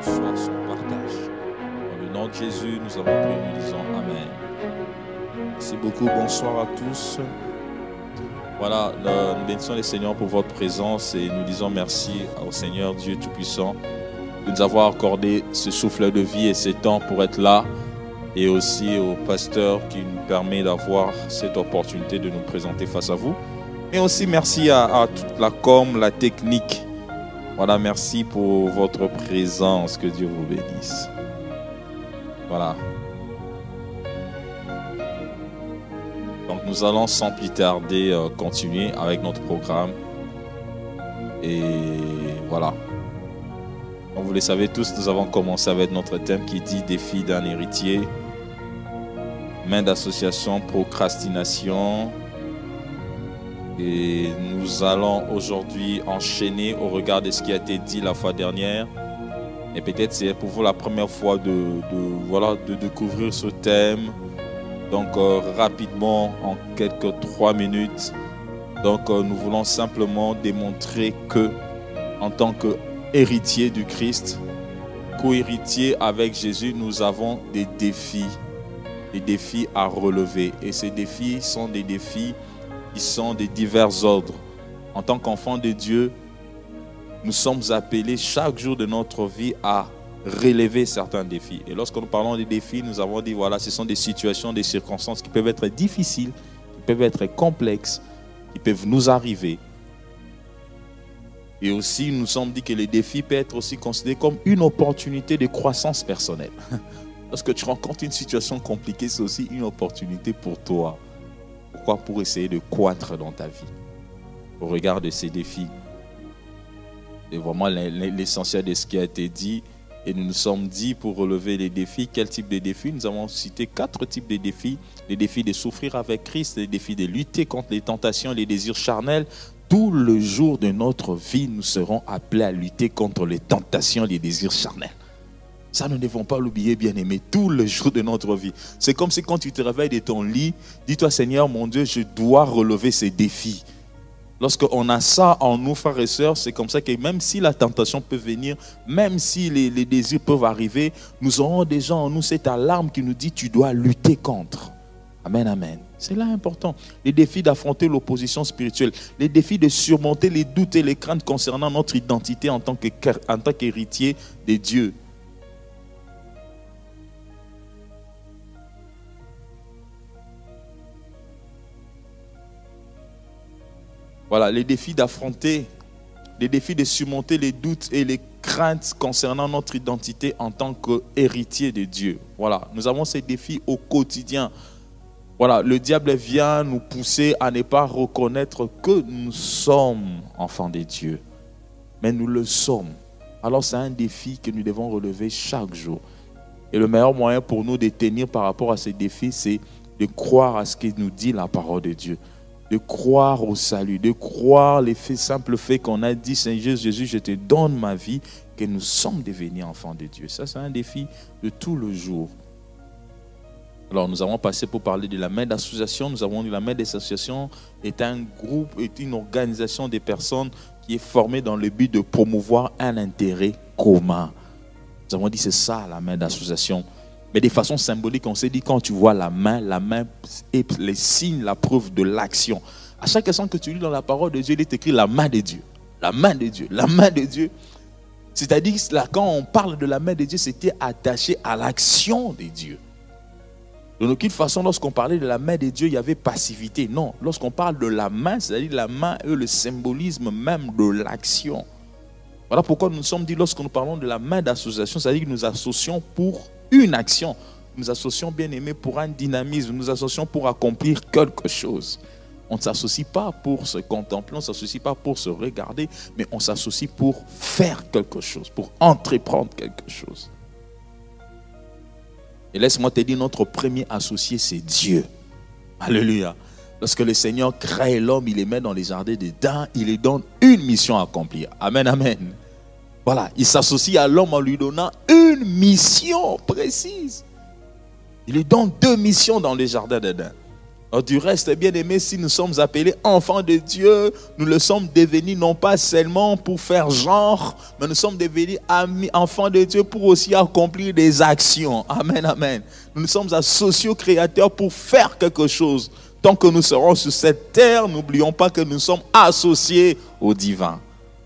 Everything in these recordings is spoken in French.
reçoit son partage. Dans le nom de Jésus, nous avons prié, nous disons Amen. Merci beaucoup, bonsoir à tous. Voilà, nous bénissons le Seigneur pour votre présence et nous disons merci au Seigneur Dieu Tout-Puissant de nous avoir accordé ce souffle de vie et ce temps pour être là, et aussi au pasteur qui nous permet d'avoir cette opportunité de nous présenter face à vous. Mais aussi merci à toute la com, la technique. Voilà, merci pour votre présence, que Dieu vous bénisse. Voilà. Donc nous allons sans plus tarder continuer avec notre programme. Et voilà. Comme vous le savez tous, nous avons commencé avec notre thème qui dit défi d'un héritier, main d'association, procrastination. Et nous allons aujourd'hui enchaîner au regard de ce qui a été dit la fois dernière. Et peut-être c'est pour vous la première fois de découvrir ce thème. Donc rapidement, en quelques 3 minutes. Donc nous voulons simplement démontrer que en tant qu'héritier du Christ, co-héritier avec Jésus, nous avons des défis à relever. Et ces défis sont des défis qui sont de divers ordres. En tant qu'enfants de Dieu, nous sommes appelés chaque jour de notre vie à relever certains défis. Et lorsque nous parlons des défis, nous avons dit, voilà, ce sont des situations, des circonstances qui peuvent être difficiles, qui peuvent être complexes, qui peuvent nous arriver. Et aussi, nous sommes dit que les défis peuvent être aussi considérés comme une opportunité de croissance personnelle. Lorsque tu rencontres une situation compliquée, c'est aussi une opportunité pour toi. Pourquoi? Pour essayer de croître dans ta vie. Au regard de ces défis. C'est vraiment l'essentiel de ce qui a été dit. Et nous nous sommes dit, pour relever les défis, quel type de défis? Nous avons cité 4 types de défis. Les défis de souffrir avec Christ, les défis de lutter contre les tentations et les désirs charnels. Tout le jour de notre vie, nous serons appelés à lutter contre les tentations et les désirs charnels. Ça, nous ne devons pas l'oublier, bien-aimé, tout le jour de notre vie. C'est comme si quand tu te réveilles de ton lit, dis-toi, Seigneur, mon Dieu, je dois relever ces défis. Lorsqu'on a ça en nous, frères et sœurs, c'est comme ça que même si la tentation peut venir, même si les désirs peuvent arriver, nous aurons déjà en nous cette alarme qui nous dit, tu dois lutter contre. Amen, amen. C'est là important. Les défis d'affronter l'opposition spirituelle, les défis de surmonter les doutes et les craintes concernant notre identité en tant qu'héritier de Dieu. Voilà, les défis d'affronter, les défis de surmonter les doutes et les craintes concernant notre identité en tant qu'héritier de Dieu. Voilà, nous avons ces défis au quotidien. Voilà, le diable vient nous pousser à ne pas reconnaître que nous sommes enfants de Dieu. Mais nous le sommes. Alors c'est un défi que nous devons relever chaque jour. Et le meilleur moyen pour nous de tenir par rapport à ces défis, c'est de croire à ce que nous dit la parole de Dieu. De croire au salut, de croire les simples faits qu'on a dit, Seigneur Jésus, je te donne ma vie, que nous sommes devenus enfants de Dieu. Ça, c'est un défi de tout le jour. Alors, nous avons passé pour parler de la main d'association. Nous avons dit la main d'association est un groupe, est une organisation de personnes qui est formée dans le but de promouvoir un intérêt commun. Nous avons dit c'est ça la main d'association. Mais de façon symbolique, on s'est dit quand tu vois la main est les signes, la preuve de l'action. À chaque instant que tu lis dans la parole de Dieu, il est écrit la main de Dieu. La main de Dieu. La main de Dieu. C'est-à-dire là, quand on parle de la main de Dieu, c'était attaché à l'action de Dieu. De aucune façon, lorsqu'on parlait de la main de Dieu, il y avait passivité. Non, lorsqu'on parle de la main, c'est-à-dire la main est le symbolisme même de l'action. Voilà pourquoi nous nous sommes dit, lorsque nous parlons de la main d'association, c'est-à-dire que nous associons pour une action. Nous associons, bien aimé, pour un dynamisme. Nous associons pour accomplir quelque chose. On ne s'associe pas pour se contempler, on ne s'associe pas pour se regarder, mais on s'associe pour faire quelque chose, pour entreprendre quelque chose. Et laisse-moi te dire, notre premier associé, c'est Dieu. Alléluia. Lorsque le Seigneur crée l'homme, il les met dans les jardins d'Éden, il lui donne une mission à accomplir. Amen, amen. Voilà, il s'associe à l'homme en lui donnant une mission précise. Il lui donne 2 missions dans les jardins d'Éden. Alors, du reste, bien aimé, si nous sommes appelés enfants de Dieu, nous le sommes devenus non pas seulement pour faire genre, mais nous sommes devenus amis, enfants de Dieu pour aussi accomplir des actions. Amen, amen. Nous sommes associés au Créateur pour faire quelque chose. Tant que nous serons sur cette terre, n'oublions pas que nous sommes associés au divin.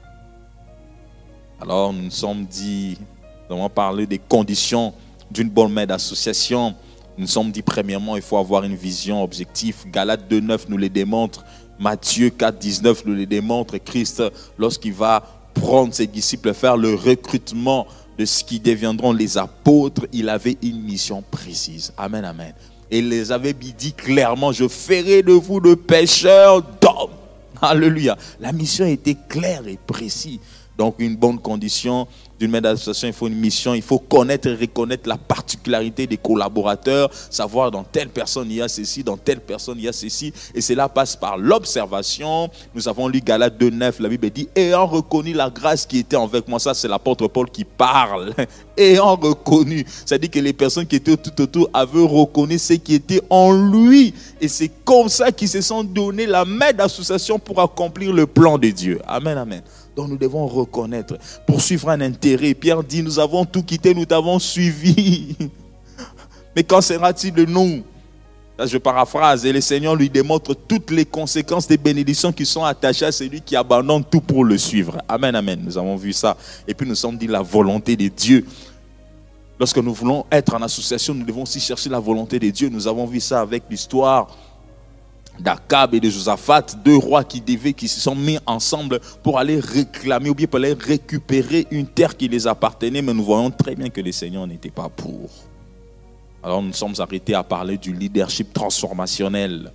Alors, nous nous sommes dit, nous avons parlé des conditions d'une bonne mère d'association. Nous nous sommes dit, premièrement, il faut avoir une vision objective. Galates 2,9 nous les démontre. Matthieu 4,19 nous les démontre. Christ, lorsqu'il va prendre ses disciples, faire le recrutement de ce qui deviendront les apôtres, il avait une mission précise. Amen, amen. Et il les avait dit clairement, je ferai de vous de pêcheurs d'hommes. Alléluia. La mission était claire et précise. Donc, une bonne condition d'une mère d'association, il faut une mission, il faut connaître et reconnaître la particularité des collaborateurs, savoir dans telle personne il y a ceci, dans telle personne il y a ceci. Et cela passe par l'observation. Nous avons lu Galates 2,9, la Bible dit, ayant reconnu la grâce qui était avec moi, ça c'est l'apôtre Paul qui parle, ayant reconnu, c'est-à-dire que les personnes qui étaient tout autour avaient reconnu ce qui était en lui. Et c'est comme ça qu'ils se sont donné la main d'association pour accomplir le plan de Dieu. Amen, amen. Donc nous devons reconnaître, poursuivre un intérêt. Pierre dit, nous avons tout quitté, nous t'avons suivi. Mais qu'en sera-t-il de nous? Là, je paraphrase, et le Seigneur lui démontre toutes les conséquences des bénédictions qui sont attachées à celui qui abandonne tout pour le suivre. Amen, amen. Nous avons vu ça. Et puis nous sommes dit la volonté de Dieu. Lorsque nous voulons être en association, nous devons aussi chercher la volonté de Dieu. Nous avons vu ça avec l'histoire d'Akab et de Josaphat, deux rois qui se sont mis ensemble pour aller réclamer ou bien pour aller récupérer une terre qui les appartenait, mais nous voyons très bien que le Seigneur n'était pas pour. Alors nous sommes arrêtés à parler du leadership transformationnel.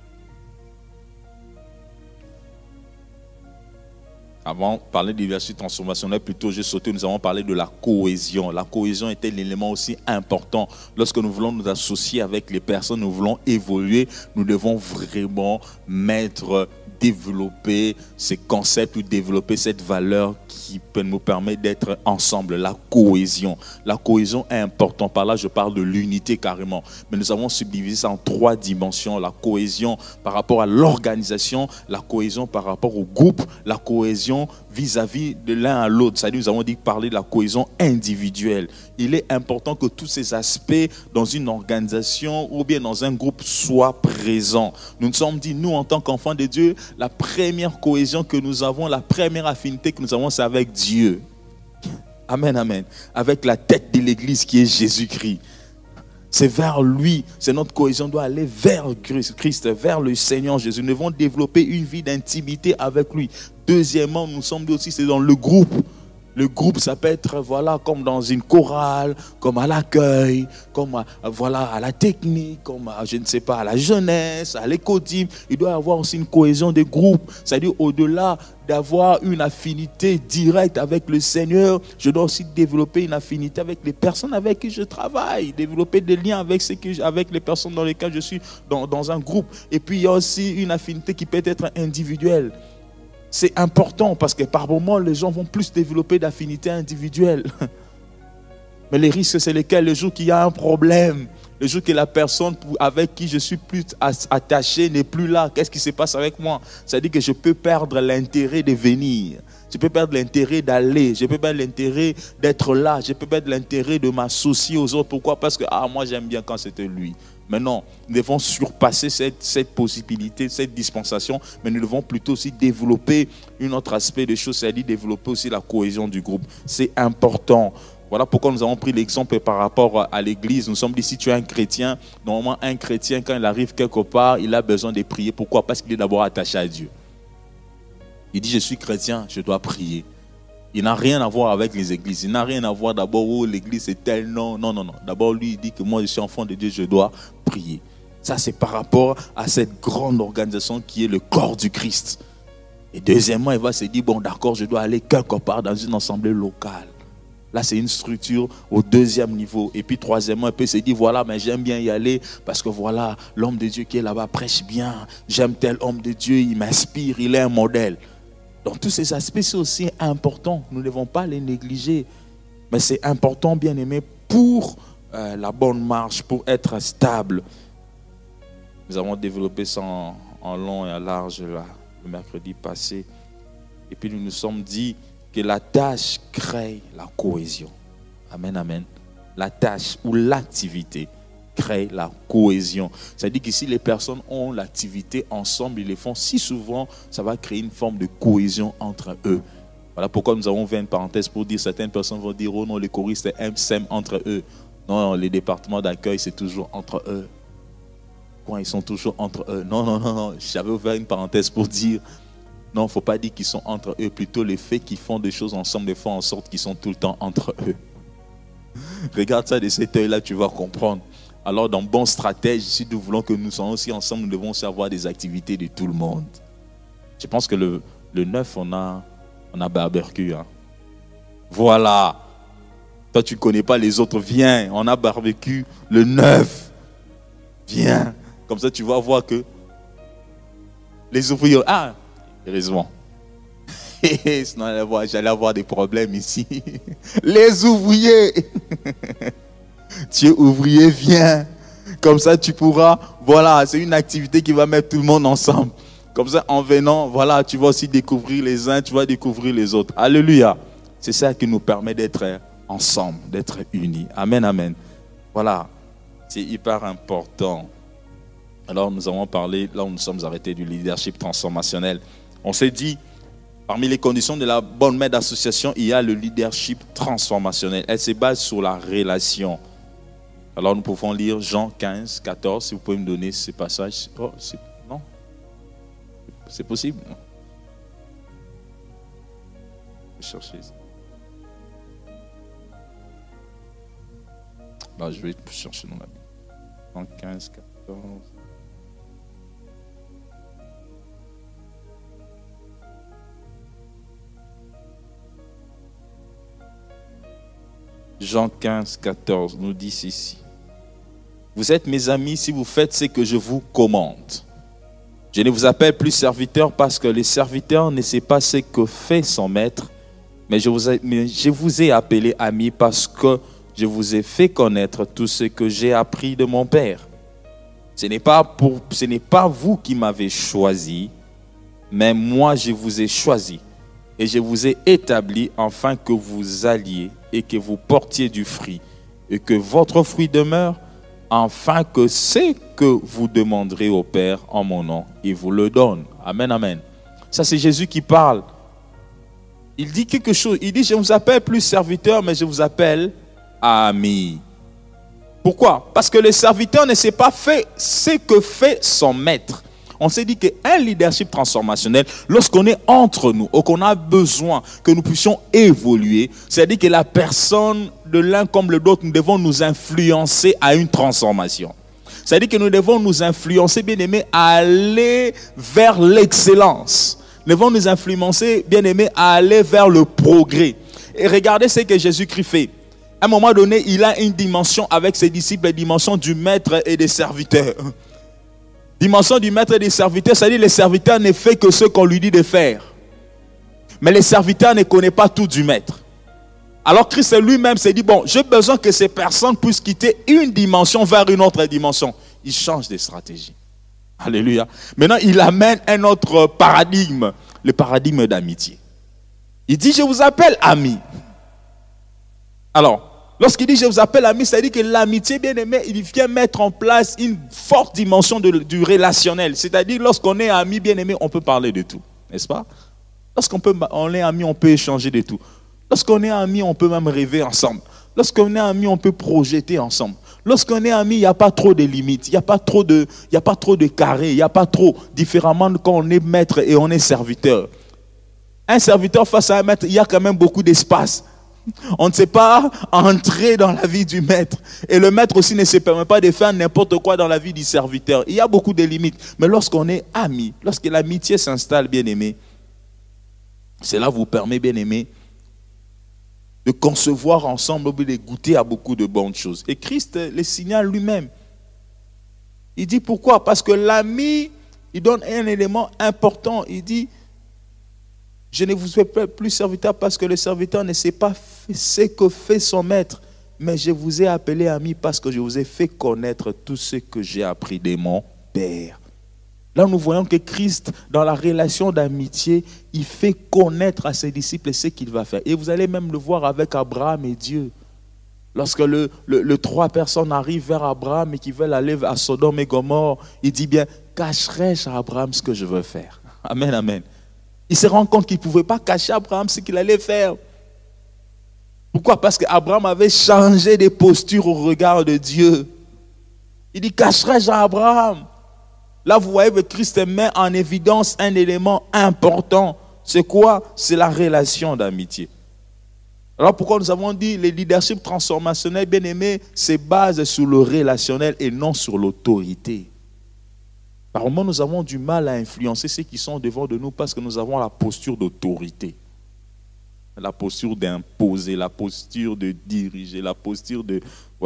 Avant de parler de leadership transformationnel, plutôt j'ai sauté, nous avons parlé de la cohésion. La cohésion était l'élément aussi important. Lorsque nous voulons nous associer avec les personnes, nous voulons évoluer, nous devons vraiment développer ces concepts ou développer cette valeur qui peut nous permettre d'être ensemble, la cohésion. La cohésion est importante. Par là, je parle de l'unité carrément. Mais nous avons subdivisé ça en 3 dimensions. La cohésion par rapport à l'organisation, la cohésion par rapport au groupe, la cohésion vis-à-vis de l'un à l'autre. C'est-à-dire, nous avons dit parler de la cohésion individuelle. Il est important que tous ces aspects dans une organisation ou bien dans un groupe soient présents. Nous nous sommes dit, nous en tant qu'enfants de Dieu, la première cohésion que nous avons, la première affinité que nous avons, c'est avec Dieu. Amen, amen. Avec la tête de l'Église qui est Jésus-Christ. C'est vers lui, c'est notre cohésion doit aller vers Christ, vers le Seigneur Jésus. Nous devons développer une vie d'intimité avec lui. Deuxièmement, nous sommes aussi, c'est dans le groupe. Le groupe, ça peut être comme dans une chorale, comme à l'accueil, comme à la technique, comme à la jeunesse, à l'écodime. Il doit y avoir aussi une cohésion des groupes. C'est-à-dire au-delà d'avoir une affinité directe avec le Seigneur, je dois aussi développer une affinité avec les personnes avec qui je travaille, développer des liens avec les personnes dans lesquelles je suis dans un groupe. Et puis il y a aussi une affinité qui peut être individuelle. C'est important parce que par moments, les gens vont plus développer d'affinités individuelles. Mais les risques, c'est lesquels? Le jour qu'il y a un problème, le jour que la personne avec qui je suis plus attaché n'est plus là, qu'est-ce qui se passe avec moi? C'est-à-dire que je peux perdre l'intérêt de venir. Je peux perdre l'intérêt d'aller. Je peux perdre l'intérêt d'être là. Je peux perdre l'intérêt de m'associer aux autres. Pourquoi? Parce que moi j'aime bien quand c'était lui. Mais non, nous devons surpasser cette possibilité, cette dispensation, mais nous devons plutôt aussi développer un autre aspect de choses, c'est-à-dire développer aussi la cohésion du groupe. C'est important. Voilà pourquoi nous avons pris l'exemple par rapport à l'église. Nous sommes dit, si tu es un chrétien, normalement un chrétien, quand il arrive quelque part, il a besoin de prier. Pourquoi? Parce qu'il est d'abord attaché à Dieu. Il dit, je suis chrétien, je dois prier. Il n'a rien à voir avec les églises. Il n'a rien à voir d'abord, l'église est telle. Non. D'abord, lui, il dit que moi, je suis enfant de Dieu, je dois prier. Ça, c'est par rapport à cette grande organisation qui est le corps du Christ. Et deuxièmement, il va se dire, bon, d'accord, je dois aller quelque part dans une assemblée locale. Là, c'est une structure au deuxième niveau. Et puis, troisièmement, il peut se dire, voilà, mais j'aime bien y aller parce que voilà, l'homme de Dieu qui est là-bas prêche bien. J'aime tel homme de Dieu, il m'inspire, il est un modèle. Donc tous ces aspects, c'est aussi important. Nous ne devons pas les négliger. Mais c'est important, bien aimé, pour la bonne marche, pour être stable. Nous avons développé ça en long et en large là, le mercredi passé. Et puis nous nous sommes dit que la tâche crée la cohésion. Amen, amen. La tâche ou l'activité crée la cohésion. C'est-à-dire que si les personnes ont l'activité ensemble, ils les font si souvent, ça va créer une forme de cohésion entre eux. Voilà pourquoi nous avons fait une parenthèse pour dire, certaines personnes vont dire, oh non, les choristes s'aiment entre eux. Non, les départements d'accueil, c'est toujours entre eux. Quand ils sont toujours entre eux. Non. J'avais ouvert une parenthèse pour dire, non, il ne faut pas dire qu'ils sont entre eux. Plutôt le fait qu'ils font des choses ensemble, des fois en sorte qu'ils sont tout le temps entre eux. Regarde ça de cet œil-là, tu vas comprendre. Alors, dans bon stratège, si nous voulons que nous soyons aussi ensemble, nous devons aussi avoir des activités de tout le monde. Je pense que le 9, on a barbecue. Hein. Voilà. Toi, tu ne connais pas les autres. Viens, on a barbecue le 9. Viens. Comme ça, tu vas voir que les ouvriers... Ah, heureusement. Sinon, j'allais avoir des problèmes ici. Les ouvriers. Tu es ouvrier, viens. Comme ça, tu pourras... Voilà, c'est une activité qui va mettre tout le monde ensemble. Comme ça, en venant, voilà, tu vas aussi découvrir les uns, tu vas découvrir les autres. Alléluia. C'est ça qui nous permet d'être ensemble, d'être unis. Amen, amen. Voilà, c'est hyper important. Alors, nous avons parlé, là où nous sommes arrêtés, du leadership transformationnel. On s'est dit, parmi les conditions de la bonne mère d'association, il y a le leadership transformationnel. Elle se base sur la relation. Alors, nous pouvons lire Jean 15, 14. Si vous pouvez me donner ce passage. Oh, non? C'est possible? Non. Je vais chercher ici. Là, je vais chercher dans la Bible. Jean 15, 14. Jean 15, 14 nous dit ceci. Vous êtes mes amis si vous faites ce que je vous commande. Je ne vous appelle plus serviteur parce que le serviteur ne sait pas ce que fait son maître, mais je vous ai appelé amis parce que je vous ai fait connaître tout ce que j'ai appris de mon Père. Ce n'est pas vous qui m'avez choisi, mais moi je vous ai choisi et je vous ai établi afin que vous alliez et que vous portiez du fruit et que votre fruit demeure, afin que ce que vous demanderez au Père en mon nom, il vous le donne. Amen, amen. Ça, c'est Jésus qui parle. Il dit quelque chose. Il dit, je ne vous appelle plus serviteur, mais je vous appelle ami. Pourquoi? Parce que le serviteur ne sait pas faire ce que fait son maître. On s'est dit qu'un leadership transformationnel, lorsqu'on est entre nous, ou qu'on a besoin que nous puissions évoluer, c'est-à-dire que la personne de l'un comme de l'autre, nous devons nous influencer à une transformation. C'est-à-dire que nous devons nous influencer, bien-aimés, à aller vers l'excellence. Nous devons nous influencer, bien-aimés, à aller vers le progrès. Et regardez ce que Jésus-Christ fait. À un moment donné, il a une dimension avec ses disciples, la dimension du maître et des serviteurs. Dimension du maître et des serviteurs, c'est-à-dire que le serviteur ne fait que ce qu'on lui dit de faire. Mais le serviteur ne connaît pas tout du maître. Alors Christ lui-même s'est dit, bon, j'ai besoin que ces personnes puissent quitter une dimension vers une autre dimension. Il change de stratégie. Alléluia. Maintenant, il amène un autre paradigme, le paradigme d'amitié. Il dit, je vous appelle amis. Alors, lorsqu'il dit je vous appelle ami, c'est-à-dire que l'amitié, bien aimé, il vient mettre en place une forte dimension du relationnel. C'est-à-dire lorsqu'on est ami, bien aimé, on peut parler de tout, n'est-ce pas? Lorsqu'on est ami, on peut échanger de tout. Lorsqu'on est ami, on peut même rêver ensemble. Lorsqu'on est ami, on peut projeter ensemble. Lorsqu'on est ami, il n'y a pas trop de limites, il n'y a pas trop de carrés, il n'y a pas trop, différemment de quand on est maître et on est serviteur. Un serviteur face à un maître, il y a quand même beaucoup d'espace. On ne sait pas entrer dans la vie du maître. Et le maître aussi ne se permet pas de faire n'importe quoi dans la vie du serviteur. Il y a beaucoup de limites. Mais lorsqu'on est amis, lorsque l'amitié s'installe, bien aimé, cela vous permet, bien aimé, de concevoir ensemble, de goûter à beaucoup de bonnes choses. Et Christ le signale lui-même. Il dit pourquoi? Parce que l'ami, il donne un élément important. Il dit, je ne vous fais plus serviteur parce que le serviteur ne sait pas ce que fait son maître. Mais je vous ai appelé ami parce que je vous ai fait connaître tout ce que j'ai appris de mon Père. Là, nous voyons que Christ, dans la relation d'amitié, il fait connaître à ses disciples ce qu'il va faire. Et vous allez même le voir avec Abraham et Dieu. Lorsque les trois personnes arrivent vers Abraham et qui veulent aller à Sodome et Gomorrhe, il dit bien, cacherai-je à Abraham ce que je veux faire? Amen, amen. Il se rend compte qu'il ne pouvait pas cacher à Abraham ce qu'il allait faire. Pourquoi? Parce qu'Abraham avait changé de posture au regard de Dieu. Il dit, cacherai-je à Abraham? Là, vous voyez que Christ met en évidence un élément important. C'est quoi? C'est la relation d'amitié. Alors pourquoi nous avons dit le leadership transformationnel, bien aimé, se base sur le relationnel et non sur l'autorité. Par moments, nous avons du mal à influencer ceux qui sont devant de nous parce que nous avons la posture d'autorité. La posture d'imposer, la posture de diriger, la posture de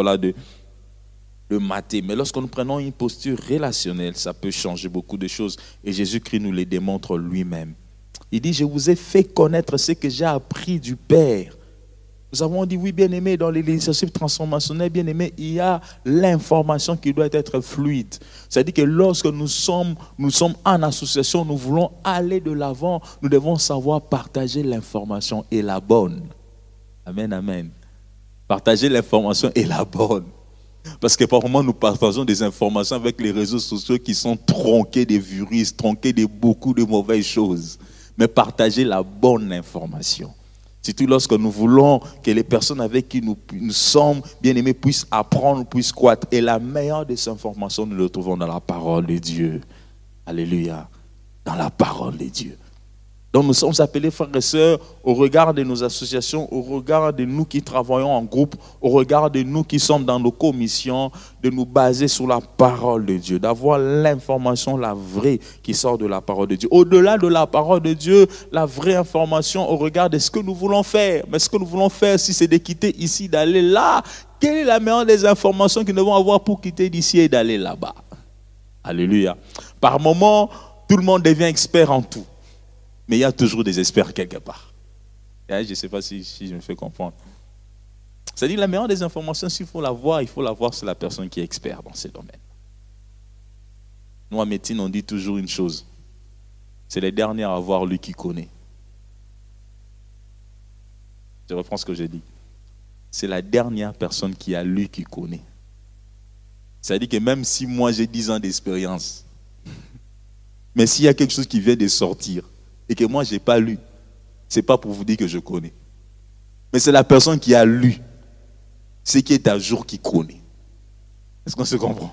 mater. Mais lorsque nous prenons une posture relationnelle, ça peut changer beaucoup de choses. Et Jésus-Christ nous les démontre lui-même. Il dit, je vous ai fait connaître ce que j'ai appris du Père. Nous avons dit, oui, bien-aimé, dans les leadership transformationnels, bien-aimé, il y a l'information qui doit être fluide. C'est-à-dire que lorsque nous sommes en association, nous voulons aller de l'avant, nous devons savoir partager l'information et la bonne. Amen, amen. Partager l'information et la bonne. Parce que par moments, nous partageons des informations avec les réseaux sociaux qui sont tronqués des virus, tronqués de beaucoup de mauvaises choses. Mais partager la bonne information. Surtout lorsque nous voulons que les personnes avec qui nous sommes bien-aimés puissent apprendre, puissent croître. Et la meilleure des informations, nous le trouvons dans la parole de Dieu. Alléluia. Dans la parole de Dieu. Donc nous sommes appelés, frères et sœurs, au regard de nos associations, au regard de nous qui travaillons en groupe, au regard de nous qui sommes dans nos commissions, de nous baser sur la parole de Dieu, d'avoir l'information, la vraie, qui sort de la parole de Dieu. Au-delà de la parole de Dieu, la vraie information au regard de ce que nous voulons faire. Mais ce que nous voulons faire, si c'est de quitter ici, d'aller là, quelle est la meilleure des informations que nous devons avoir pour quitter d'ici et d'aller là-bas? Alléluia. Par moments, tout le monde devient expert en tout. Mais il y a toujours des experts quelque part. Et je ne sais pas si je me fais comprendre. C'est-à-dire la meilleure des informations, s'il faut la voir, c'est la personne qui est expert dans ce domaine. Nous, en médecine, on dit toujours une chose. C'est le dernier à avoir lui qui connaît. Je reprends ce que je dis. C'est la dernière personne qui a lu qui connaît. C'est-à-dire que même si moi j'ai 10 ans d'expérience, mais s'il y a quelque chose qui vient de sortir, et que moi, je n'ai pas lu, ce n'est pas pour vous dire que je connais. Mais c'est la personne qui a lu, ce qui est à jour qui connaît. Est-ce qu'on se comprend?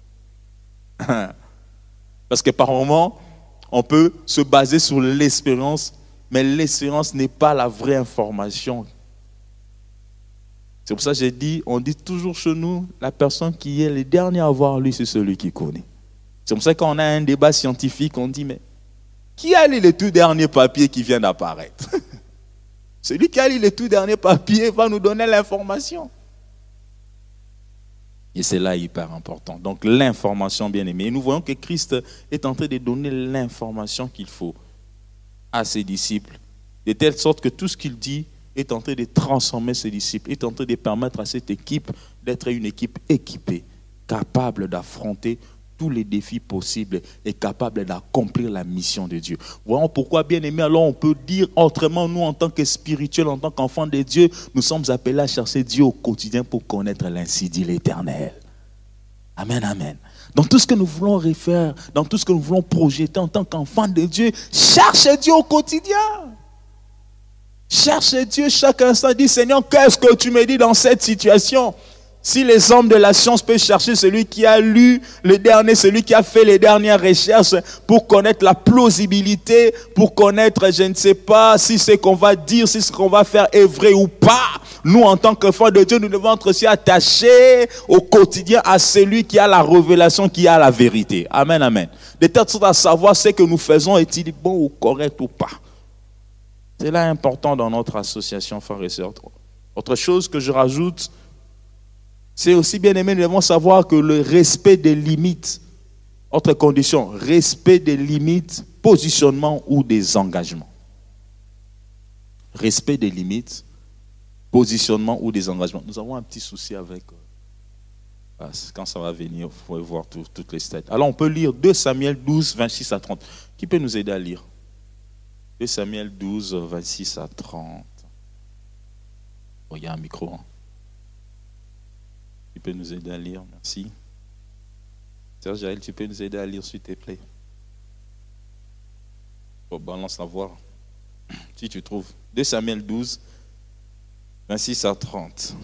Parce que par moments, on peut se baser sur l'expérience, mais l'expérience n'est pas la vraie information. C'est pour ça que j'ai dit, on dit toujours chez nous, la personne qui est le dernier à avoir lu, c'est celui qui connaît. C'est pour ça que quand on a un débat scientifique, on dit, mais qui a lu le tout dernier papier qui vient d'apparaître? Celui qui a lu le tout dernier papier va nous donner l'information. Et c'est là hyper important. Donc l'information, bien aimée. Et nous voyons que Christ est en train de donner l'information qu'il faut à ses disciples. De telle sorte que tout ce qu'il dit est en train de transformer ses disciples, est en train de permettre à cette équipe d'être une équipe équipée, capable d'affronter tous les défis possibles et capable d'accomplir la mission de Dieu. Voyons pourquoi, bien aimé, alors on peut dire autrement, nous en tant que spirituels, en tant qu'enfants de Dieu, nous sommes appelés à chercher Dieu au quotidien pour connaître l'ainsi dit l'Éternel. Amen, amen. Dans tout ce que nous voulons refaire, dans tout ce que nous voulons projeter en tant qu'enfants de Dieu, cherchez Dieu au quotidien. Cherchez Dieu chaque instant, dis Seigneur, qu'est-ce que tu me dis dans cette situation? Si les hommes de la science peuvent chercher celui qui a lu le dernier, celui qui a fait les dernières recherches pour connaître la plausibilité, pour connaître, je ne sais pas, si ce qu'on va dire, si ce qu'on va faire est vrai ou pas, nous, en tant qu'enfants de Dieu, nous devons être aussi attachés au quotidien à celui qui a la révélation, qui a la vérité. Amen, amen. De telle sorte à savoir ce que nous faisons, est-il bon ou correct ou pas. C'est là important dans notre association, frères et sœurs. Autre chose que je rajoute, c'est aussi, bien aimé, nous devons savoir que le respect des limites, autre condition, respect des limites, positionnement ou des engagements. Respect des limites, positionnement ou des engagements. Nous avons un petit souci avec Quand ça va venir, vous pouvez voir toutes les stats. Alors on peut lire 2 Samuel 12, 26 à 30. Qui peut nous aider à lire? 2 Samuel 12, 26 à 30. Oh, il y a un micro. Hein. Qui peut nous aider à lire? Merci. Serge Jaël, tu peux nous aider à lire, s'il te plaît? Oh, balance la voix. Si tu trouves. 2 Samuel 12, 26 à 30.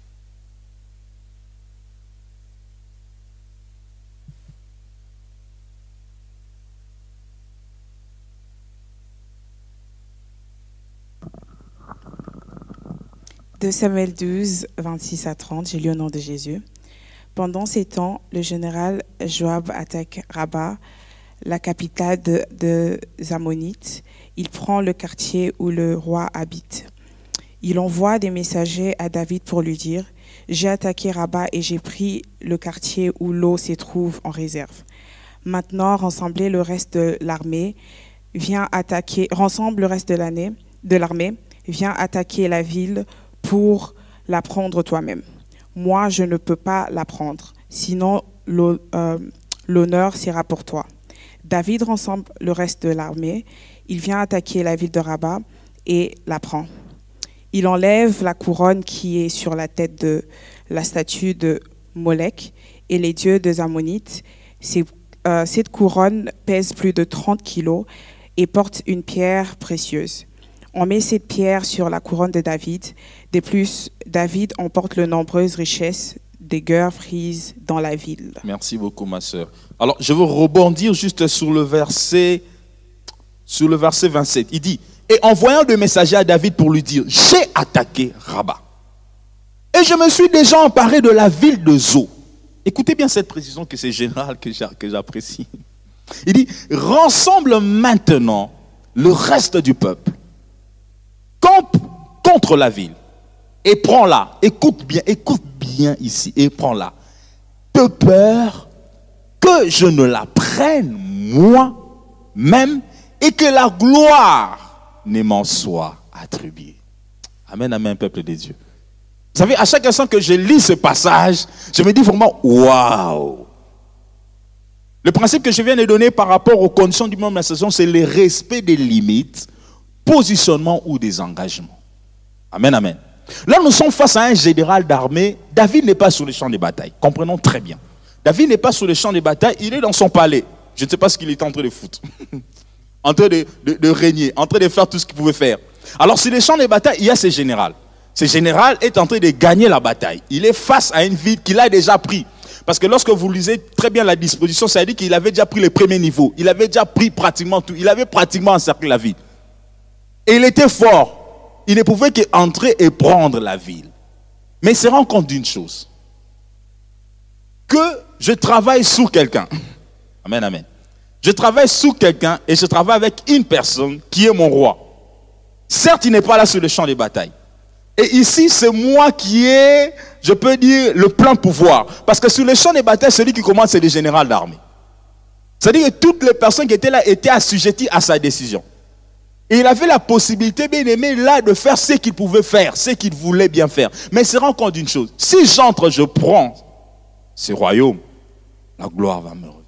De Samuel 12, 26 à 30, j'ai lu au nom de Jésus. Pendant ces temps, le général Joab attaque Rabat, la capitale des Ammonites. Il prend le quartier où le roi habite. Il envoie des messagers à David pour lui dire « J'ai attaqué Rabat et j'ai pris le quartier où l'eau se trouve en réserve. Maintenant, rassemble le reste de l'armée, viens attaquer la ville pour la prendre toi-même. Moi, je ne peux pas la prendre, sinon l'honneur sera pour toi. » David rassemble le reste de l'armée, il vient attaquer la ville de Rabat et la prend. Il enlève la couronne qui est sur la tête de la statue de Molech et les dieux des Ammonites. Cette couronne pèse plus de 30 kilos et porte une pierre précieuse. On met cette pierre sur la couronne de David. De plus, David emporte de nombreuses richesses des guerres prises dans la ville. Merci beaucoup, ma sœur. Alors, je veux rebondir juste sur le verset 27. Il dit, et envoyant des messagers à David pour lui dire, j'ai attaqué Rabat. Et je me suis déjà emparé de la ville de Zo. Écoutez bien cette précision que c'est général que j'apprécie. Il dit, rassemble maintenant le reste du peuple. Campe contre la ville et prends-la. Écoute bien ici et prends-la. De peur que je ne la prenne moi-même et que la gloire ne m'en soit attribuée. Amen, amen, peuple de Dieu. Vous savez, à chaque instant que je lis ce passage, je me dis vraiment, waouh! Le principe que je viens de donner par rapport aux conditions du monde de la saison, c'est le respect des limites, positionnement ou des engagements. Amen, amen. Là, nous sommes face à un général d'armée. David n'est pas sur le champ de bataille. Comprenons très bien. David n'est pas sur le champ de bataille, il est dans son palais. Je ne sais pas ce qu'il est en train de foutre. En train de régner, en train de faire tout ce qu'il pouvait faire. Alors, sur le champ de bataille, il y a ce général. Ce général est en train de gagner la bataille. Il est face à une ville qu'il a déjà pris. Parce que lorsque vous lisez très bien la disposition, ça dit qu'il avait déjà pris les premiers niveaux. Il avait déjà pris pratiquement tout. Il avait pratiquement encerclé la ville. Et il était fort. Il ne pouvait qu'entrer et prendre la ville. Mais il se rend compte d'une chose. Que je travaille sous quelqu'un. Amen, amen. Je travaille sous quelqu'un et je travaille avec une personne qui est mon roi. Certes, il n'est pas là sur le champ de bataille. Et ici, c'est moi qui ai, je peux dire, le plein pouvoir. Parce que sur le champ de bataille, celui qui commande, c'est le général d'armée. C'est-à-dire que toutes les personnes qui étaient là étaient assujetties à sa décision. Et il avait la possibilité, bien aimé, là, de faire ce qu'il pouvait faire, ce qu'il voulait bien faire. Mais il se rend compte d'une chose. Si j'entre, je prends ce royaume, la gloire va me revenir.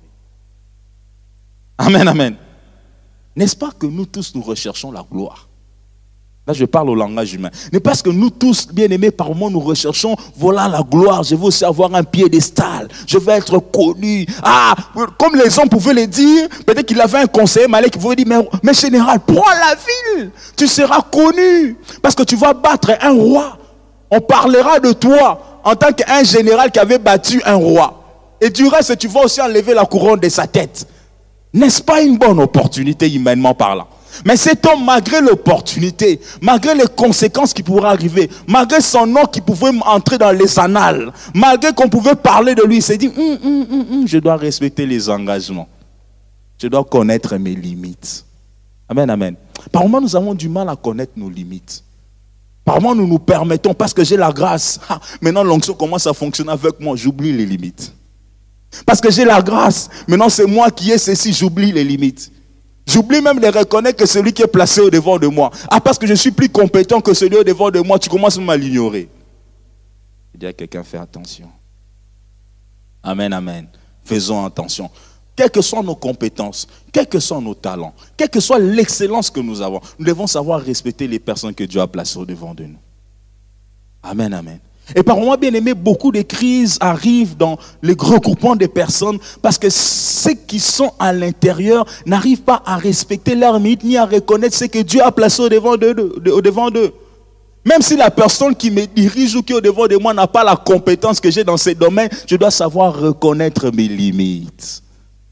Amen, amen. N'est-ce pas que nous tous, nous recherchons la gloire? Là, je parle au langage humain. N'est pas ce que nous tous, bien aimés, par moment, nous recherchons, voilà la gloire, je veux aussi avoir un piédestal, je veux être connu. Ah, comme les hommes pouvaient le dire, peut-être qu'il avait un conseiller malais qui pouvait dire, mais général, prends la ville, tu seras connu, parce que tu vas battre un roi. On parlera de toi en tant qu'un général qui avait battu un roi. Et du reste, tu vas aussi enlever la couronne de sa tête. N'est-ce pas une bonne opportunité humainement parlant? Mais cet homme, malgré l'opportunité, malgré les conséquences qui pourraient arriver, malgré son nom qui pouvait entrer dans les annales, malgré qu'on pouvait parler de lui, il s'est dit, je dois respecter les engagements. Je dois connaître mes limites. Amen, amen. Par moments, nous avons du mal à connaître nos limites. Par moments, nous nous permettons, parce que j'ai la grâce. Maintenant, l'onction commence à fonctionner avec moi, j'oublie les limites. Parce que j'ai la grâce, maintenant c'est moi qui ai ceci, j'oublie les limites. J'oublie même de reconnaître que celui qui est placé au devant de moi. Ah, parce que je suis plus compétent que celui au devant de moi, tu commences même à l'ignorer. Je dis à quelqu'un, fais attention. Amen, amen. Faisons attention. Quelles que soient nos compétences, quels que soient nos talents, quelle que soit l'excellence que nous avons, nous devons savoir respecter les personnes que Dieu a placées au-devant de nous. Amen, amen. Et par moments, bien aimé, beaucoup de crises arrivent dans les regroupements des personnes parce que ceux qui sont à l'intérieur n'arrivent pas à respecter leurs limites ni à reconnaître ce que Dieu a placé au-devant d'eux. Même si la personne qui me dirige ou qui est au-devant de moi n'a pas la compétence que j'ai dans ces domaines, je dois savoir reconnaître mes limites.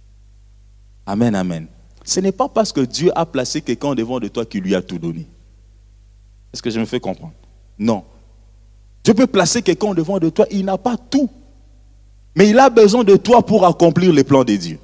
Amen, amen. Ce n'est pas parce que Dieu a placé quelqu'un devant de toi qu'il lui a tout donné. Est-ce que je me fais comprendre? Non. Dieu peut placer quelqu'un devant de toi, il n'a pas tout. Mais il a besoin de toi pour accomplir les plans de Dieu.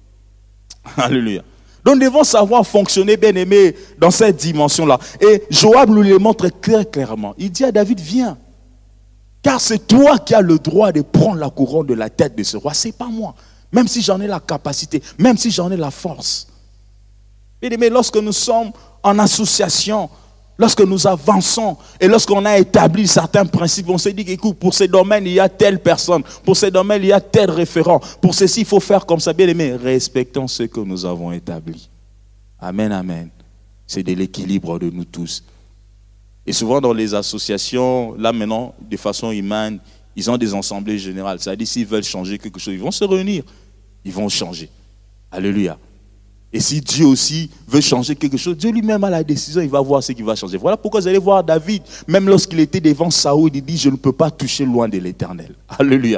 Alléluia. Donc nous devons savoir fonctionner, bien aimé, dans cette dimension-là. Et Joab nous le montre clairement. Il dit à David, viens. Car c'est toi qui as le droit de prendre la couronne de la tête de ce roi. Ce n'est pas moi. Même si j'en ai la capacité, même si j'en ai la force. Bien aimé, lorsque nous sommes en association, lorsque nous avançons et lorsqu'on a établi certains principes, on se dit qu'écoute, pour ces domaines, il y a telle personne, pour ces domaines, il y a tel référent, pour ceci, il faut faire comme ça. Bien aimé, respectons ce que nous avons établi. Amen, amen. C'est de l'équilibre de nous tous. Et souvent dans les associations, là maintenant, de façon humaine, ils ont des assemblées générales. C'est-à-dire s'ils veulent changer quelque chose, ils vont se réunir, ils vont changer. Alléluia. Et si Dieu aussi veut changer quelque chose, Dieu lui-même a la décision, il va voir ce qu'il va changer. Voilà pourquoi vous allez voir David, même lorsqu'il était devant Saoul, il dit, je ne peux pas toucher loin de l'Éternel. Alléluia.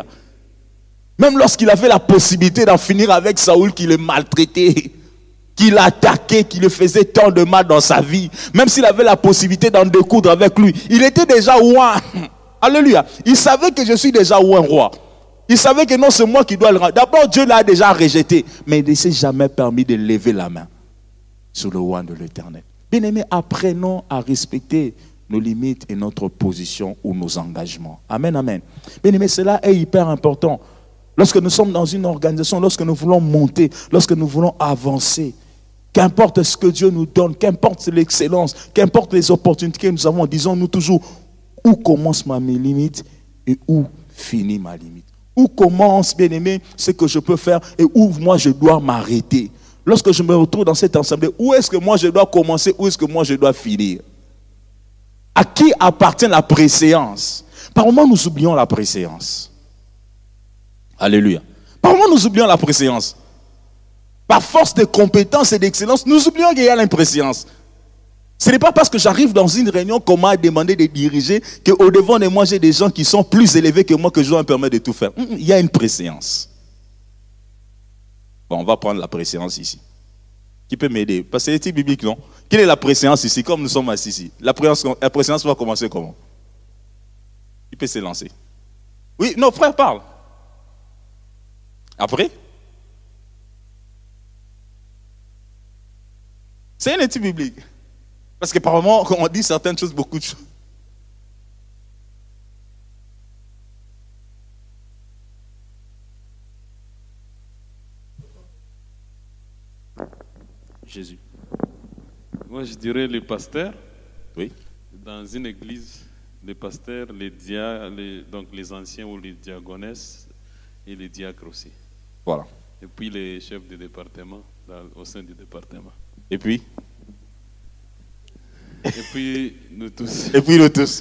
Même lorsqu'il avait la possibilité d'en finir avec Saoul, qui le maltraitait, qui l'attaquait, qui le faisait tant de mal dans sa vie, même s'il avait la possibilité d'en découdre avec lui, il était déjà roi. Alléluia. Il savait que je suis déjà un roi. Il savait que non, c'est moi qui dois le rendre. D'abord, Dieu l'a déjà rejeté. Mais il ne s'est jamais permis de lever la main sur le roi de l'Éternel. Bien-aimés, apprenons à respecter nos limites et notre position ou nos engagements. Amen, amen. Bien-aimés, cela est hyper important. Lorsque nous sommes dans une organisation, lorsque nous voulons monter, lorsque nous voulons avancer, qu'importe ce que Dieu nous donne, qu'importe l'excellence, qu'importe les opportunités que nous avons, disons-nous toujours où commence ma limite et où finit ma limite. Où commence, bien-aimé, ce que je peux faire et où moi je dois m'arrêter. Lorsque je me retrouve dans cette assemblée, où est-ce que moi je dois commencer, où est-ce que moi je dois finir? À qui appartient la préséance? Par moment nous oublions la préséance. Alléluia. Par moment nous oublions la préséance. Par force de compétence et d'excellence, nous oublions qu'il y a l'impréséance. Ce n'est pas parce que j'arrive dans une réunion qu'on m'a demandé de diriger qu'au devant de moi, j'ai des gens qui sont plus élevés que moi que je dois me permettre de tout faire. Il y a une préséance. Bon, on va prendre la préséance ici. Qui peut m'aider? Parce que c'est l'éthique biblique, non? Quelle est la préséance ici, comme nous sommes assis ici? La préséance va commencer comment? Qui peut se lancer? Oui, non, frère, parle. Après? C'est une éthique biblique. Parce que par moment, quand on dit certaines choses, beaucoup de choses. Jésus. Moi, je dirais les pasteurs. Oui. Dans une église, les pasteurs, donc les anciens ou les diaconesses et les diacres aussi. Voilà. Et puis les chefs de département au sein du département. Et puis? Et puis nous tous. Et puis nous tous.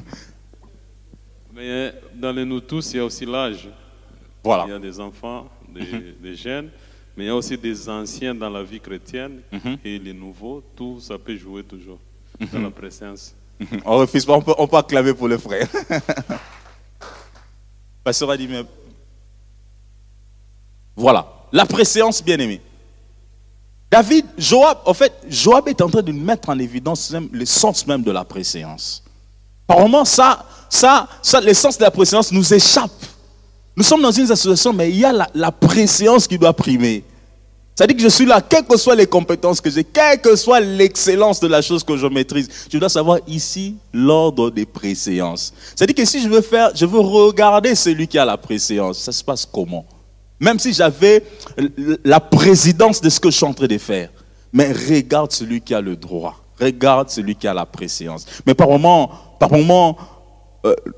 Mais dans les nous tous, il y a aussi l'âge. Voilà. Il y a des enfants, des jeunes, mais il y a aussi des anciens dans la vie chrétienne et les nouveaux. Tout ça peut jouer toujours dans la présence. On refuse pas, on peut acclamer pour le frère. Pasteur a dit même. Voilà, la préséance, bien aimée. Joab est en train de mettre en évidence le sens même de la préséance. Par moments, l'essence de la préséance nous échappe. Nous sommes dans une association, mais il y a la préséance qui doit primer. C'est-à-dire que je suis là, quelles que soient les compétences que j'ai, quelle que soit l'excellence de la chose que je maîtrise, je dois savoir ici l'ordre des préséances. C'est-à-dire que si je veux regarder celui qui a la préséance, ça se passe comment? Même si j'avais la présidence de ce que je suis en train de faire. Mais regarde celui qui a le droit. Regarde celui qui a la préséance. Mais par moment,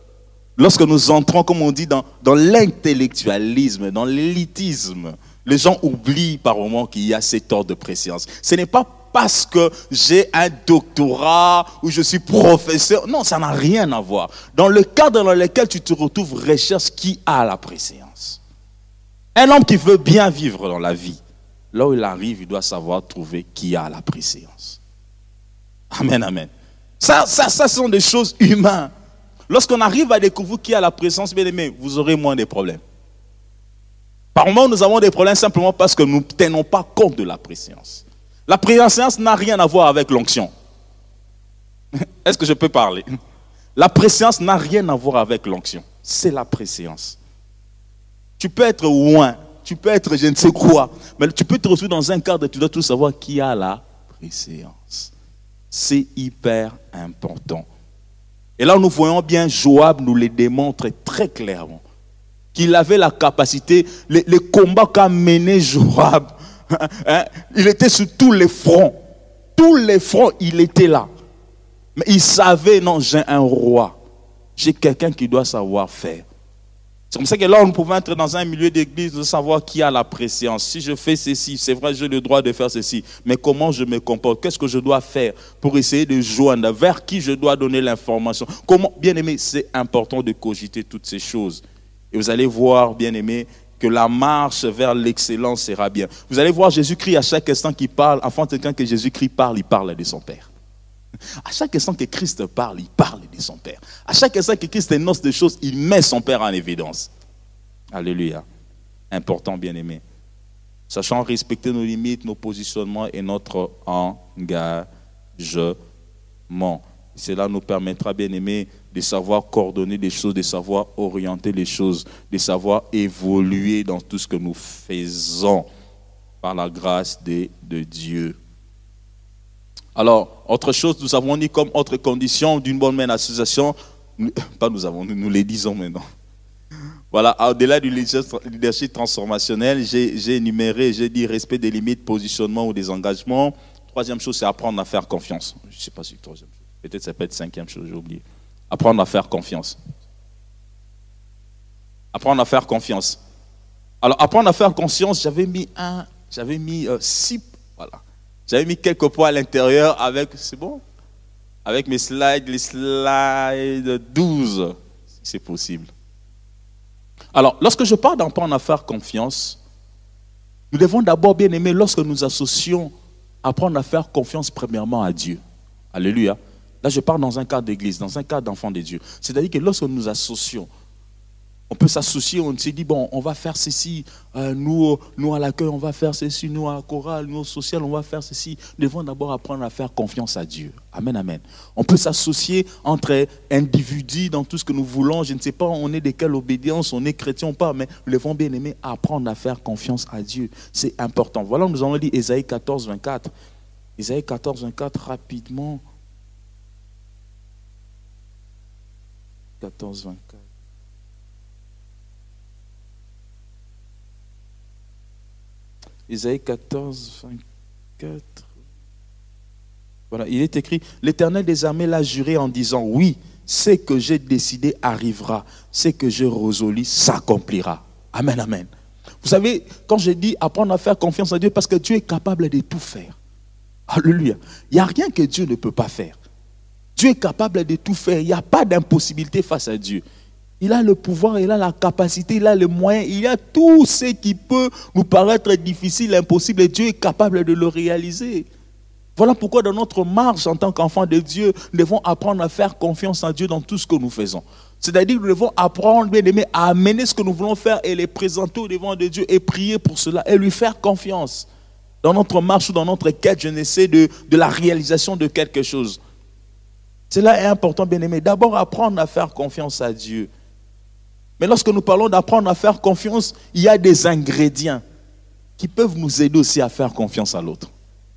Lorsque nous entrons, comme on dit, dans l'intellectualisme, dans l'élitisme, les gens oublient par moment qu'il y a cet ordre de préséance. Ce n'est pas parce que j'ai un doctorat ou je suis professeur. Non, ça n'a rien à voir. Dans le cadre dans lequel tu te retrouves, recherche qui a la préséance. Un homme qui veut bien vivre dans la vie, là où il arrive, il doit savoir trouver qui a la préséance. Amen, amen. Ça, ce sont des choses humaines. Lorsqu'on arrive à découvrir qui a la présence, bien aimé, vous aurez moins de problèmes. Par moment, nous avons des problèmes simplement parce que nous ne tenons pas compte de la présence. La présence n'a rien à voir avec l'onction. Est-ce que je peux parler? La présence n'a rien à voir avec l'onction. C'est la présence. Tu peux être loin, tu peux être je ne sais quoi, mais tu peux te retrouver dans un cadre et tu dois tout savoir qui a la présence. C'est hyper important. Et là, nous voyons bien, Joab nous le démontre très clairement. Qu'il avait la capacité, les combats qu'a mené Joab, il était sur tous les fronts. Tous les fronts, il était là. Mais il savait, non, j'ai un roi. J'ai quelqu'un qui doit savoir faire. C'est comme ça que là, on pouvait entrer dans un milieu d'église de savoir qui a la préséance. Si je fais ceci, c'est vrai, j'ai le droit de faire ceci. Mais comment je me comporte? Qu'est-ce que je dois faire pour essayer de joindre? Vers qui je dois donner l'information? Comment? Bien aimé, c'est important de cogiter toutes ces choses. Et vous allez voir, bien aimé, que la marche vers l'excellence sera bien. Vous allez voir Jésus-Christ à chaque instant qu'il parle. Enfin, quelqu'un que Jésus-Christ parle, il parle de son Père. À chaque instant que Christ parle, il parle de son Père. À chaque instant que Christ énonce des choses, il met son Père en évidence. Alléluia. Important, bien-aimé. Sachant respecter nos limites, nos positionnements et notre engagement. Cela nous permettra, bien-aimé, de savoir coordonner les choses, de savoir orienter les choses, de savoir évoluer dans tout ce que nous faisons par la grâce de Dieu. Alors, autre chose, nous avons dit comme autre condition d'une bonne main association, nous les disons maintenant. Voilà, au-delà du leadership transformationnel, j'ai énuméré, j'ai dit respect des limites, positionnement ou des engagements. Troisième chose, c'est apprendre à faire confiance. Je ne sais pas si c'est troisième chose. Peut-être ça peut être cinquième chose, j'ai oublié. Apprendre à faire confiance. Apprendre à faire confiance. Alors, apprendre à faire confiance, j'avais mis 6, voilà. J'avais mis quelques points à l'intérieur avec, c'est bon? Avec mes slides, les slides 12, si c'est possible. Alors, lorsque je parle d'apprendre à faire confiance, nous devons d'abord, bien aimer, lorsque nous associons, apprendre à faire confiance premièrement à Dieu. Alléluia. Là, je parle dans un cadre d'église, dans un cadre d'enfant de Dieu. C'est-à-dire que lorsque nous associons, on peut s'associer, on s'est dit, bon, on va faire ceci, nous à l'accueil, on va faire ceci, nous à la chorale, nous au social, on va faire ceci. Nous devons d'abord apprendre à faire confiance à Dieu. Amen, amen. On peut s'associer entre individus dans tout ce que nous voulons. Je ne sais pas, on est de quelle obédience, on est chrétien ou pas, mais nous devons bien aimer apprendre à faire confiance à Dieu. C'est important. Voilà, nous avons dit Ésaïe 14, 24. Ésaïe 14, 24, rapidement. 14, 24. Ésaïe 14, 24. Voilà, il est écrit, l'Éternel des armées l'a juré en disant, oui, ce que j'ai décidé arrivera, ce que j'ai résolu s'accomplira. Amen, amen. Vous savez, quand je dis apprendre à faire confiance à Dieu, parce que Dieu est capable de tout faire. Alléluia. Il n'y a rien que Dieu ne peut pas faire. Dieu est capable de tout faire. Il n'y a pas d'impossibilité face à Dieu. Il a le pouvoir, il a la capacité, il a les moyens, il a tout ce qui peut nous paraître difficile, impossible, et Dieu est capable de le réaliser. Voilà pourquoi dans notre marche en tant qu'enfants de Dieu, nous devons apprendre à faire confiance en Dieu dans tout ce que nous faisons. C'est-à-dire que nous devons apprendre, bien aimé, à amener ce que nous voulons faire et les présenter au devant de Dieu et prier pour cela et lui faire confiance. Dans notre marche ou dans notre quête, je n'essaie de la réalisation de quelque chose. Cela est important, bien aimé. D'abord, apprendre à faire confiance à Dieu. Mais lorsque nous parlons d'apprendre à faire confiance, il y a des ingrédients qui peuvent nous aider aussi à faire confiance à l'autre.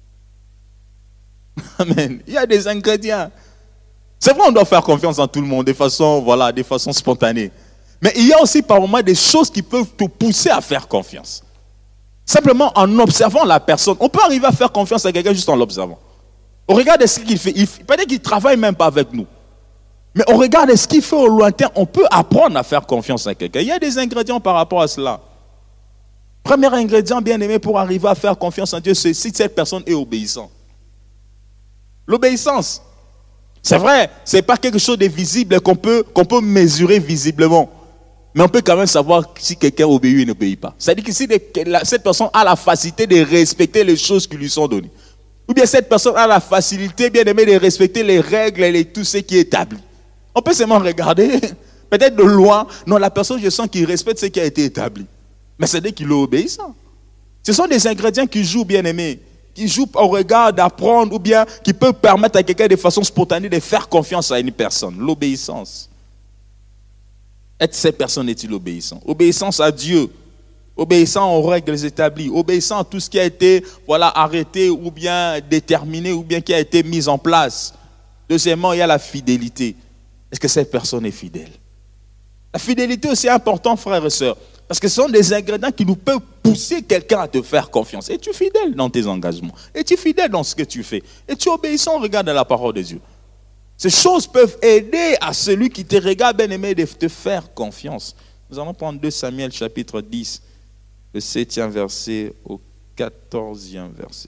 Amen. Il y a des ingrédients. C'est vrai, on doit faire confiance en tout le monde de façon spontanée. Mais il y a aussi par moments des choses qui peuvent te pousser à faire confiance. Simplement en observant la personne. On peut arriver à faire confiance à quelqu'un juste en l'observant. On regarde ce qu'il fait. Peut-être qu'il ne travaille même pas avec nous. Mais on regarde ce qu'il fait au lointain, on peut apprendre à faire confiance à quelqu'un. Il y a des ingrédients par rapport à cela. Premier ingrédient, bien aimé, pour arriver à faire confiance en Dieu, c'est si cette personne est obéissante. L'obéissance, c'est vrai, ce n'est pas quelque chose de visible qu'on peut mesurer visiblement. Mais on peut quand même savoir si quelqu'un obéit ou n'obéit pas. C'est-à-dire que si cette personne a la facilité de respecter les choses qui lui sont données, ou bien cette personne a la facilité, bien aimé, de respecter les règles et tout ce qui est établi. On peut seulement regarder, peut-être de loin, non, la personne, je sens qu'il respecte ce qui a été établi. Mais c'est dès qu'il est obéissant. Ce sont des ingrédients qui jouent, bien aimé, qui jouent au regard d'apprendre ou bien qui peuvent permettre à quelqu'un de façon spontanée de faire confiance à une personne. L'obéissance. Est-ce cette personne est-il obéissant? Obéissance à Dieu, obéissant aux règles établies, obéissant à tout ce qui a été arrêté ou bien déterminé ou bien qui a été mis en place. Deuxièmement, il y a la fidélité. Est-ce que cette personne est fidèle? La fidélité aussi est importante, frères et sœurs, parce que ce sont des ingrédients qui nous peuvent pousser quelqu'un à te faire confiance. Es-tu fidèle dans tes engagements? Es-tu fidèle dans ce que tu fais? Es-tu obéissant? Regarde la parole de Dieu. Ces choses peuvent aider à celui qui te regarde, bien-aimé, de te faire confiance. Nous allons prendre 2 Samuel chapitre 10, le 7e verset au 14e verset.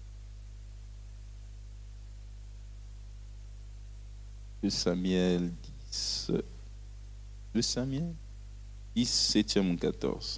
2 Samuel 10, 2 Samuel 10, 7e ou 14.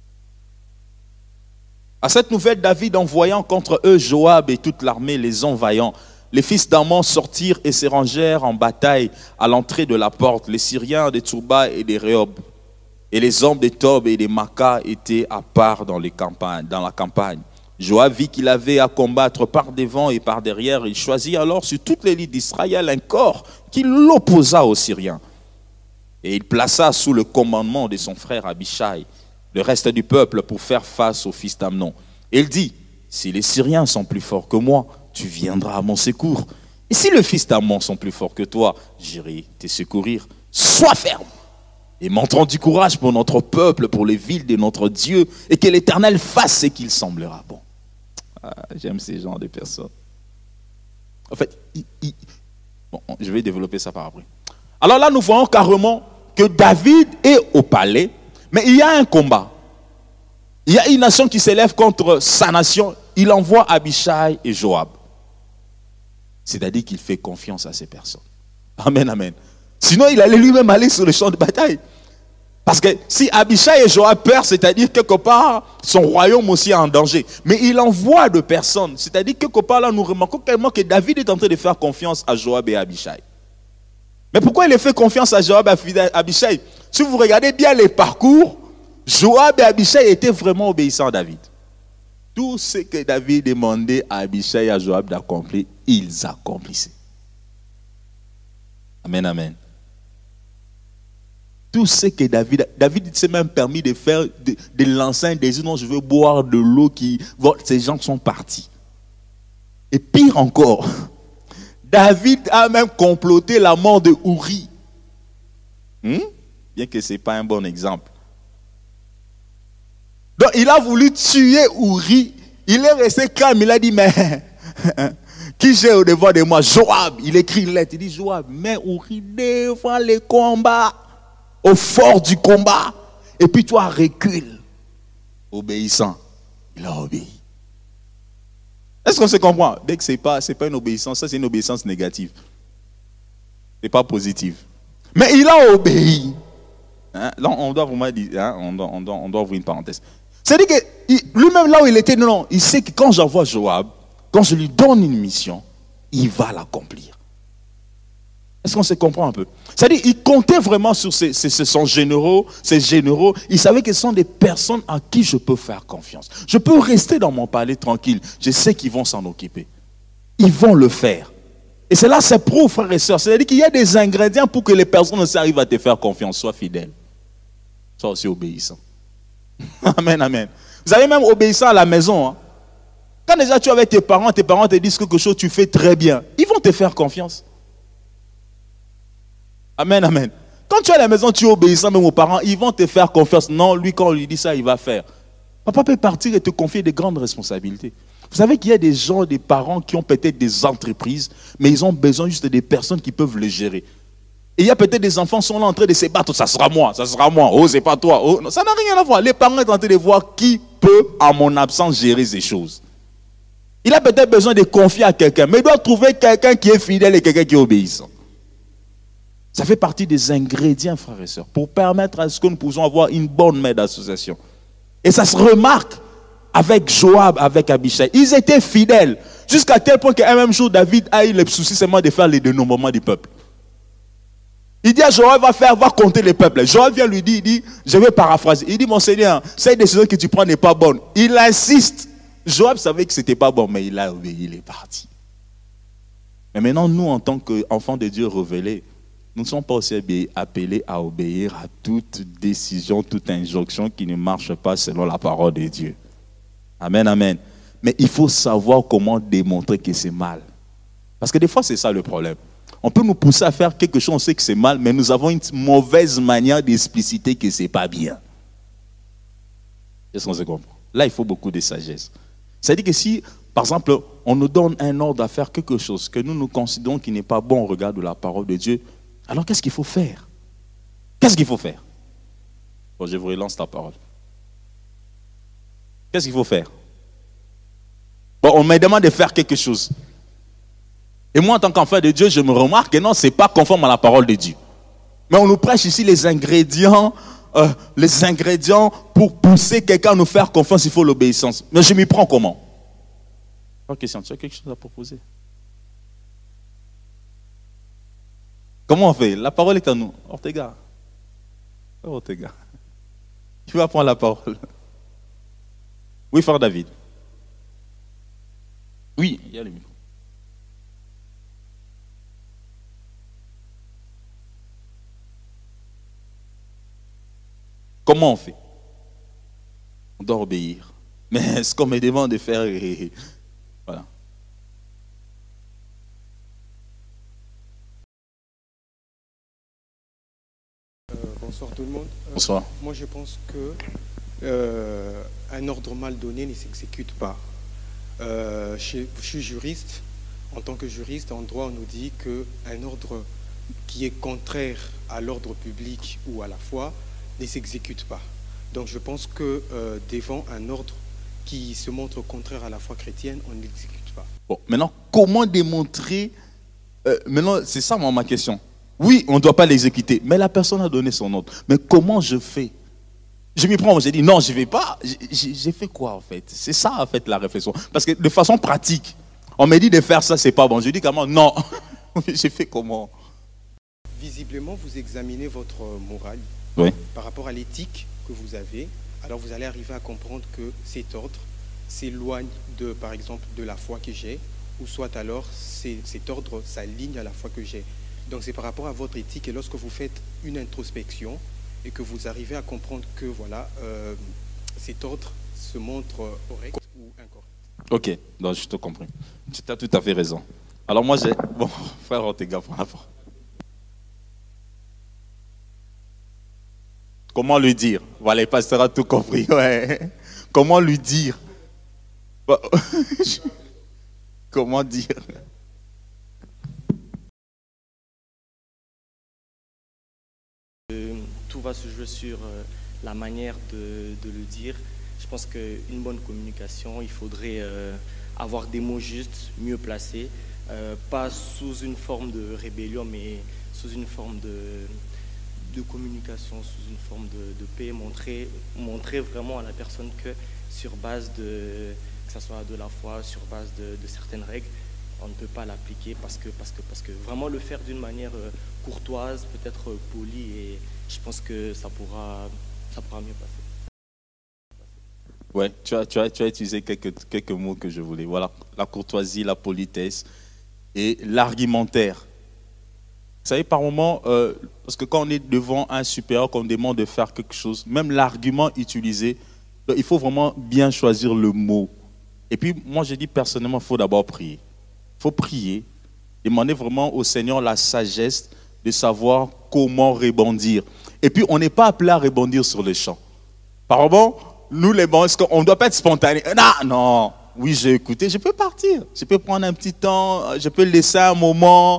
À cette nouvelle, David, envoyant contre eux Joab et toute l'armée, les envahant, les fils d'Ammon sortirent et se rangèrent en bataille à l'entrée de la porte. Les Syriens de Tsurba et des Rehob et les hommes de Tob et des Maca étaient à part dans la campagne. Joab vit qu'il avait à combattre par devant et par derrière. Il choisit alors sur toute l'élite d'Israël un corps qui l'opposa aux Syriens. Et il plaça sous le commandement de son frère Abishai le reste du peuple pour faire face aux fils d'Amnon. Et il dit, si les Syriens sont plus forts que moi, tu viendras à mon secours. Et si les fils d'Ammon sont plus forts que toi, j'irai te secourir. Sois ferme et montrons du courage pour notre peuple, pour les villes de notre Dieu, et que l'Éternel fasse ce qu'il semblera bon. J'aime ces genres de personnes. En fait, bon, je vais développer ça par après. Alors là, nous voyons carrément que David est au palais, mais il y a un combat. Il y a une nation qui s'élève contre sa nation. Il envoie Abishai et Joab. C'est-à-dire qu'il fait confiance à ces personnes. Amen, amen. Sinon, il allait lui-même aller sur le champ de bataille. Parce que si Abishai et Joab perdent, c'est-à-dire quelque part, son royaume aussi est en danger. Mais il envoie de personnes. C'est-à-dire quelque part, là, nous remarquons tellement que David est en train de faire confiance à Joab et à Abishai. Mais pourquoi il a fait confiance à Joab et à Abishai? Si vous regardez bien les parcours, Joab et Abishai étaient vraiment obéissants à David. Tout ce que David demandait à Abishai et à Joab d'accomplir, ils accomplissaient. Amen, amen. Tout ce que David s'est même permis de faire, de lancer un désir, non, je veux boire de l'eau ces gens sont partis. Et pire encore, David a même comploté la mort de Uri. Bien que ce n'est pas un bon exemple. Donc il a voulu tuer Uri. Il est resté calme. Il a dit, mais qui j'ai au devant de moi? Joab. Il écrit une lettre. Il dit, Joab, mais Uri devant le combat, au fort du combat. Et puis toi, recule. Obéissant. Il a obéi. Est-ce qu'on se comprend? Dès que ce n'est pas une obéissance, ça c'est une obéissance négative. Ce n'est pas positive. Mais il a obéi. Là, on doit vraiment dire, on doit ouvrir une parenthèse. C'est-à-dire que lui-même, là où il était, non, il sait que quand j'envoie Joab, quand je lui donne une mission, il va l'accomplir. Est-ce qu'on se comprend un peu? C'est-à-dire qu'il comptait vraiment sur ses généraux. Il savait que ce sont des personnes à qui je peux faire confiance. Je peux rester dans mon palais tranquille. Je sais qu'ils vont s'en occuper. Ils vont le faire. Et cela, c'est prouve, frères et sœurs. C'est-à-dire qu'il y a des ingrédients pour que les personnes aussi arrivent à te faire confiance. Sois fidèle. Sois aussi obéissant. Amen, amen. Vous avez même obéissant à la maison. Quand déjà tu es avec tes parents te disent quelque chose, tu fais très bien. Ils vont te faire confiance. Amen, amen. Quand tu es à la maison, tu es obéissant même aux parents, ils vont te faire confiance. Non, lui, quand on lui dit ça, il va faire. Papa peut partir et te confier de grandes responsabilités. Vous savez qu'il y a des gens, des parents qui ont peut-être des entreprises, mais ils ont besoin juste des personnes qui peuvent les gérer. Et il y a peut-être des enfants qui sont là en train de se battre. Ça sera moi, oh c'est pas toi. Oh, non, ça n'a rien à voir. Les parents sont en train de voir qui peut, en mon absence, gérer ces choses. Il a peut-être besoin de confier à quelqu'un, mais il doit trouver quelqu'un qui est fidèle et quelqu'un qui est obéissant. Ça fait partie des ingrédients, frères et sœurs, pour permettre à ce que nous puissions avoir une bonne mère d'association. Et ça se remarque avec Joab, avec Abishai. Ils étaient fidèles, jusqu'à tel point qu'un même jour, David a eu le souci seulement de faire les dénombrements du peuple. Il dit à Joab, va compter les peuples. Joab vient lui dire, il dit, je vais paraphraser. Il dit, mon Seigneur, cette décision que tu prends n'est pas bonne. Il insiste. Joab savait que ce n'était pas bon, mais il a obéi, il est parti. Mais maintenant, nous, en tant qu'enfants de Dieu révélés, nous ne sommes pas aussi appelés à obéir à toute décision, toute injonction qui ne marche pas selon la parole de Dieu. Amen, amen. Mais il faut savoir comment démontrer que c'est mal. Parce que des fois, c'est ça le problème. On peut nous pousser à faire quelque chose, on sait que c'est mal, mais nous avons une mauvaise manière d'expliciter que ce n'est pas bien. Est-ce qu'on se comprend? Là, il faut beaucoup de sagesse. C'est-à-dire que si, par exemple, on nous donne un ordre à faire quelque chose que nous considérons qui n'est pas bon au regard de la parole de Dieu, alors qu'est-ce qu'il faut faire? Qu'est-ce qu'il faut faire? Bon, je vous relance la parole. Qu'est-ce qu'il faut faire? Bon, on me demande de faire quelque chose. Et moi, en tant qu'enfant de Dieu, je me remarque que non, ce n'est pas conforme à la parole de Dieu. Mais on nous prêche ici les ingrédients pour pousser quelqu'un à nous faire confiance, il faut l'obéissance. Mais je m'y prends comment? Ok, question, tu as quelque chose à proposer? Comment on fait? La parole est à nous. Ortega. Ortega. Tu vas prendre la parole. Oui, frère David. Oui, il y a le micro. Comment on fait? On doit obéir. Mais ce qu'on me demande de faire, voilà. Bonsoir tout le monde. Bonsoir. Moi je pense que un ordre mal donné ne s'exécute pas. Je suis juriste. En tant que juriste, en droit, on nous dit qu'un ordre qui est contraire à l'ordre public ou à la foi ne s'exécute pas. Donc je pense que devant un ordre qui se montre contraire à la foi chrétienne, on ne l'exécute pas. Bon, maintenant, comment démontrer maintenant, c'est ça ma question. Oui, on ne doit pas l'exécuter, mais la personne a donné son ordre. Mais comment je fais? Je m'y prends, j'ai dit non, je ne vais pas. J'ai fait quoi en fait? C'est ça en fait la réflexion. Parce que de façon pratique, on me dit de faire ça, c'est pas bon. Je dis comment? Non. J'ai fait comment? Visiblement, vous examinez votre morale. Oui. Par rapport à l'éthique que vous avez, alors vous allez arriver à comprendre que cet ordre s'éloigne par exemple, de la foi que j'ai, ou soit alors cet ordre s'aligne à la foi que j'ai. Donc c'est par rapport à votre éthique, et lorsque vous faites une introspection et que vous arrivez à comprendre que voilà, cet ordre se montre correct ou incorrect. Ok, donc je te comprends. Tu as tout à fait raison. Alors moi j'ai... Bon, frère Ortega, prends la parole. Comment lui dire? Voilà, le pasteur a tout compris. Ouais. Comment lui dire? Comment dire? Tout va se jouer sur la manière de le dire. Je pense qu'une bonne communication, il faudrait avoir des mots justes, mieux placés, pas sous une forme de rébellion, mais sous une forme de communication, sous une forme de paix, montrer vraiment à la personne que sur base que ce soit de la foi, sur base de certaines règles, on ne peut pas l'appliquer parce que vraiment le faire d'une manière courtoise, peut-être polie, et je pense que ça pourra mieux passer. Ouais, tu as utilisé quelques mots que je voulais. Voilà, la courtoisie, la politesse et l'argumentaire. Vous savez, par moment, parce que quand on est devant un supérieur, qu'on demande de faire quelque chose, même l'argument utilisé, il faut vraiment bien choisir le mot. Et puis, moi, je dis personnellement, il faut d'abord prier. Il faut prier, demander vraiment au Seigneur la sagesse de savoir comment rebondir. Et puis, on n'est pas appelé à rebondir sur le champ. Par moment, nous, les bons, on ne doit pas être spontané. Non, oui, j'ai écouté, je peux partir. Je peux prendre un petit temps, je peux laisser un moment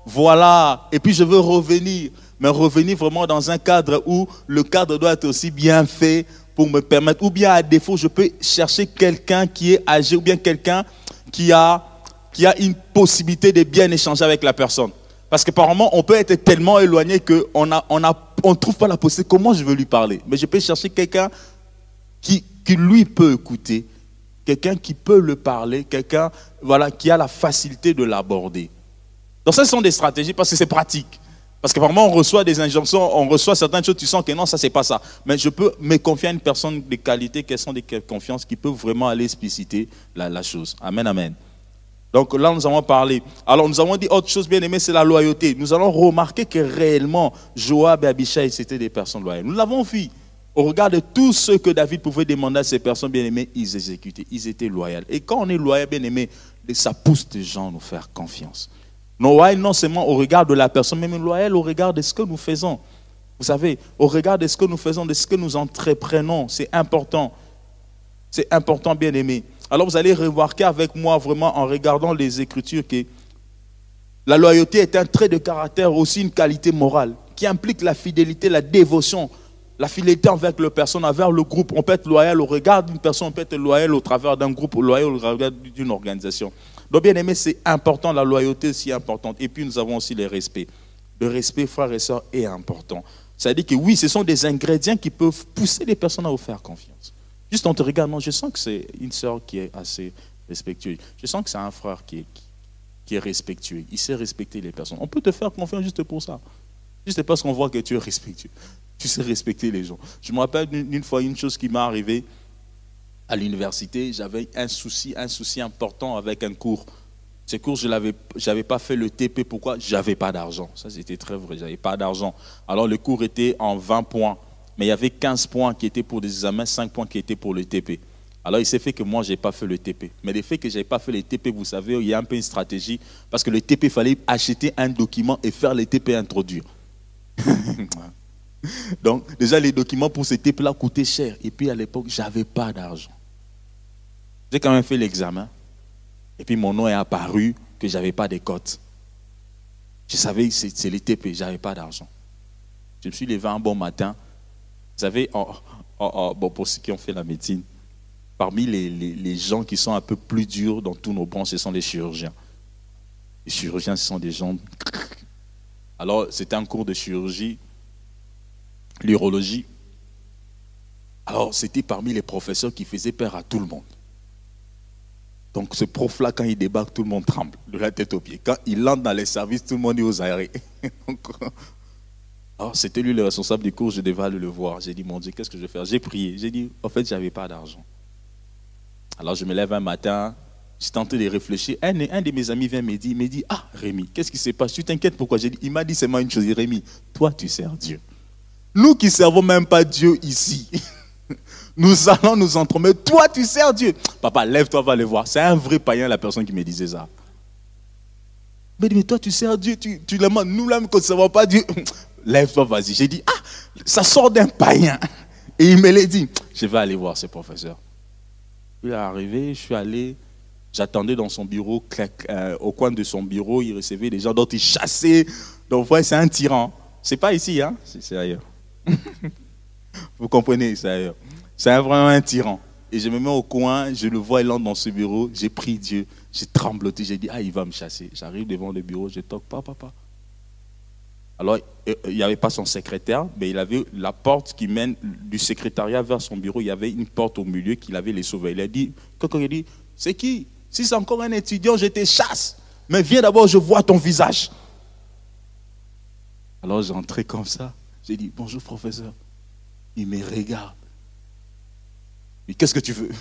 Voilà. Et puis je veux revenir. Mais revenir vraiment dans un cadre où le cadre doit être aussi bien fait pour me permettre. Ou bien à défaut, je peux chercher quelqu'un qui est âgé ou bien quelqu'un qui a une possibilité de bien échanger avec la personne. Parce que par moment, on peut être tellement éloigné qu'on ne trouve pas la possibilité. Comment je veux lui parler? Mais je peux chercher quelqu'un qui lui peut écouter, quelqu'un qui peut le parler, quelqu'un voilà, qui a la facilité de l'aborder. Donc ça, ce sont des stratégies parce que c'est pratique. Parce que par moment, on reçoit des injonctions, on reçoit certaines choses, tu sens que non, ça, c'est pas ça. Mais je peux me confier à une personne de qualité, quelles sont des confiances qui peuvent vraiment aller expliciter la chose. Amen, amen. Donc là, nous avons parlé. Alors, nous avons dit autre chose bien aimée, c'est la loyauté. Nous allons remarquer que réellement, Joab et Abishai, c'était des personnes loyales. Nous l'avons vu. Au regard de tout ce que David pouvait demander à ces personnes bien aimées, ils exécutaient, ils étaient loyaux. Et quand on est loyal, bien aimé, ça pousse les gens à nous faire confiance. Loyal non seulement au regard de la personne, mais loyal au regard de ce que nous faisons. Vous savez, au regard de ce que nous faisons, de ce que nous entreprenons, c'est important. C'est important, bien aimé. Alors vous allez remarquer avec moi vraiment en regardant les Écritures que la loyauté est un trait de caractère, aussi une qualité morale qui implique la fidélité, la dévotion, la fidélité envers la personne, envers le groupe. On peut être loyal au regard d'une personne, on peut être loyal au travers d'un groupe, loyal au regard d'une organisation. Donc bien aimé, c'est important, la loyauté aussi importante. Et puis nous avons aussi le respect. Le respect, frères et sœurs, est important. C'est-à-dire que oui, ce sont des ingrédients qui peuvent pousser les personnes à vous faire confiance. Juste en te regardant, je sens que c'est une sœur qui est assez respectueuse. Je sens que c'est un frère qui est respectueux. Il sait respecter les personnes. On peut te faire confiance juste pour ça. Juste parce qu'on voit que tu es respectueux. Tu sais respecter les gens. Je me rappelle d'une fois une chose qui m'est arrivée à l'université. J'avais un souci important avec un cours. Ce cours, je n'avais pas fait le TP. Pourquoi? Je n'avais pas d'argent. Ça, c'était très vrai. Je n'avais pas d'argent. Alors, le cours était en 20 points. Mais il y avait 15 points qui étaient pour des examens, 5 points qui étaient pour le TP. Alors, il s'est fait que moi, je n'ai pas fait le TP. Mais le fait que je n'avais pas fait le TP, vous savez, il y a un peu une stratégie. Parce que le TP, il fallait acheter un document et faire le TP introduire. Donc, déjà, les documents pour ce TP-là coûtaient cher. Et puis, à l'époque, je n'avais pas d'argent. J'ai quand même fait l'examen. Et puis, mon nom est apparu que je n'avais pas de cotes. Je savais que c'est le TP, je n'avais pas d'argent. Je me suis levé un bon matin. Vous savez, bon, pour ceux qui ont fait la médecine, parmi les gens qui sont un peu plus durs dans tous nos branches, ce sont les chirurgiens. Les chirurgiens, ce sont des gens... Alors, c'était un cours de chirurgie, l'urologie. Alors, c'était parmi les professeurs qui faisaient peur à tout le monde. Donc, ce prof-là, quand il débarque, tout le monde tremble, de la tête aux pieds. Quand il entre dans les services, tout le monde est aux arrêts. Alors, c'était lui le responsable du cours, je devais aller le voir. J'ai dit, mon Dieu, qu'est-ce que je vais faire? J'ai prié. J'ai dit, en fait, je n'avais pas d'argent. Alors, je me lève un matin, j'ai tenté de réfléchir. Un de mes amis vient me dire, il me dit, ah, Rémi, qu'est-ce qui se passe? Tu t'inquiètes pourquoi? J'ai dit, il m'a dit seulement une chose, Rémi, toi, tu sers Dieu. Nous qui ne servons même pas Dieu ici, nous allons nous entremettre. Toi, tu sers Dieu. Papa, lève-toi, va le voir. C'est un vrai païen, la personne qui me disait ça. Mais toi, tu sers Dieu, tu le demandes. Nous-là, nous ne servons pas Dieu. Lève-toi, vas-y. J'ai dit, ah, ça sort d'un païen. Et il me l'a dit, je vais aller voir ce professeur. Il est arrivé, je suis allé, j'attendais dans son bureau, au coin de son bureau, il recevait des gens, d'autres il chassait. Donc, ouais, c'est un tyran. C'est pas ici, hein, c'est ailleurs. Vous comprenez, c'est ailleurs. C'est vraiment un tyran. Et je me mets au coin, je le vois, il entre dans ce bureau, j'ai prié Dieu, j'ai trembloté, j'ai dit, ah, il va me chasser. J'arrive devant le bureau, je toque, papa. Alors, il n'y avait pas son secrétaire, mais il avait la porte qui mène du secrétariat vers son bureau. Il y avait une porte au milieu qu'il avait les sauver. Il a dit, c'est qui? Si c'est encore un étudiant, je te chasse. Mais viens d'abord, je vois ton visage. Alors, j'ai entré comme ça. J'ai dit, bonjour professeur. Il me regarde. Mais qu'est-ce que tu veux?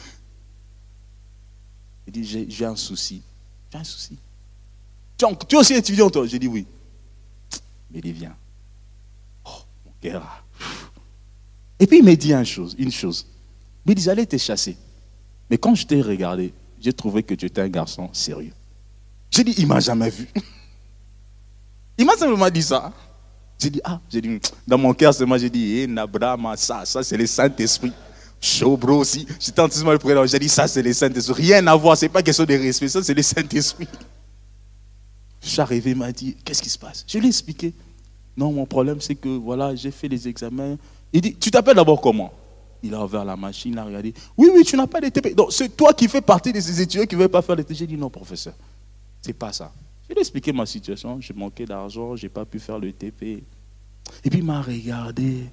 Il dit, j'ai un souci. J'ai un souci. Tu es aussi étudiant, toi? J'ai dit oui. Mais il dit, viens. Oh, mon cœur. Et puis il m'a dit une chose. Il me dit, j'allais te chasser. Mais quand je t'ai regardé, j'ai trouvé que tu étais un garçon sérieux. J'ai dit, il ne m'a jamais vu. Il m'a simplement dit ça. J'ai dit, dans mon cœur, c'est moi, j'ai dit, Nabrama, ça c'est le Saint-Esprit. Chaud, bro aussi. J'étais en train de prendre. J'ai dit, ça c'est le Saint-Esprit. Rien à voir, ce n'est pas question de respect, ça c'est le Saint-Esprit. Je suis arrivé, il m'a dit, qu'est-ce qui se passe? Je lui ai expliqué. Non, mon problème, c'est que voilà, j'ai fait les examens. Il dit, tu t'appelles d'abord comment? Il a ouvert la machine, il a regardé. Oui, tu n'as pas de TP. Donc, c'est toi qui fais partie de ces étudiants qui ne veulent pas faire les TP. J'ai dit, non, professeur, c'est pas ça. Je lui ai expliqué ma situation. Je manquais d'argent, je n'ai pas pu faire le TP. Et puis, il m'a regardé. Il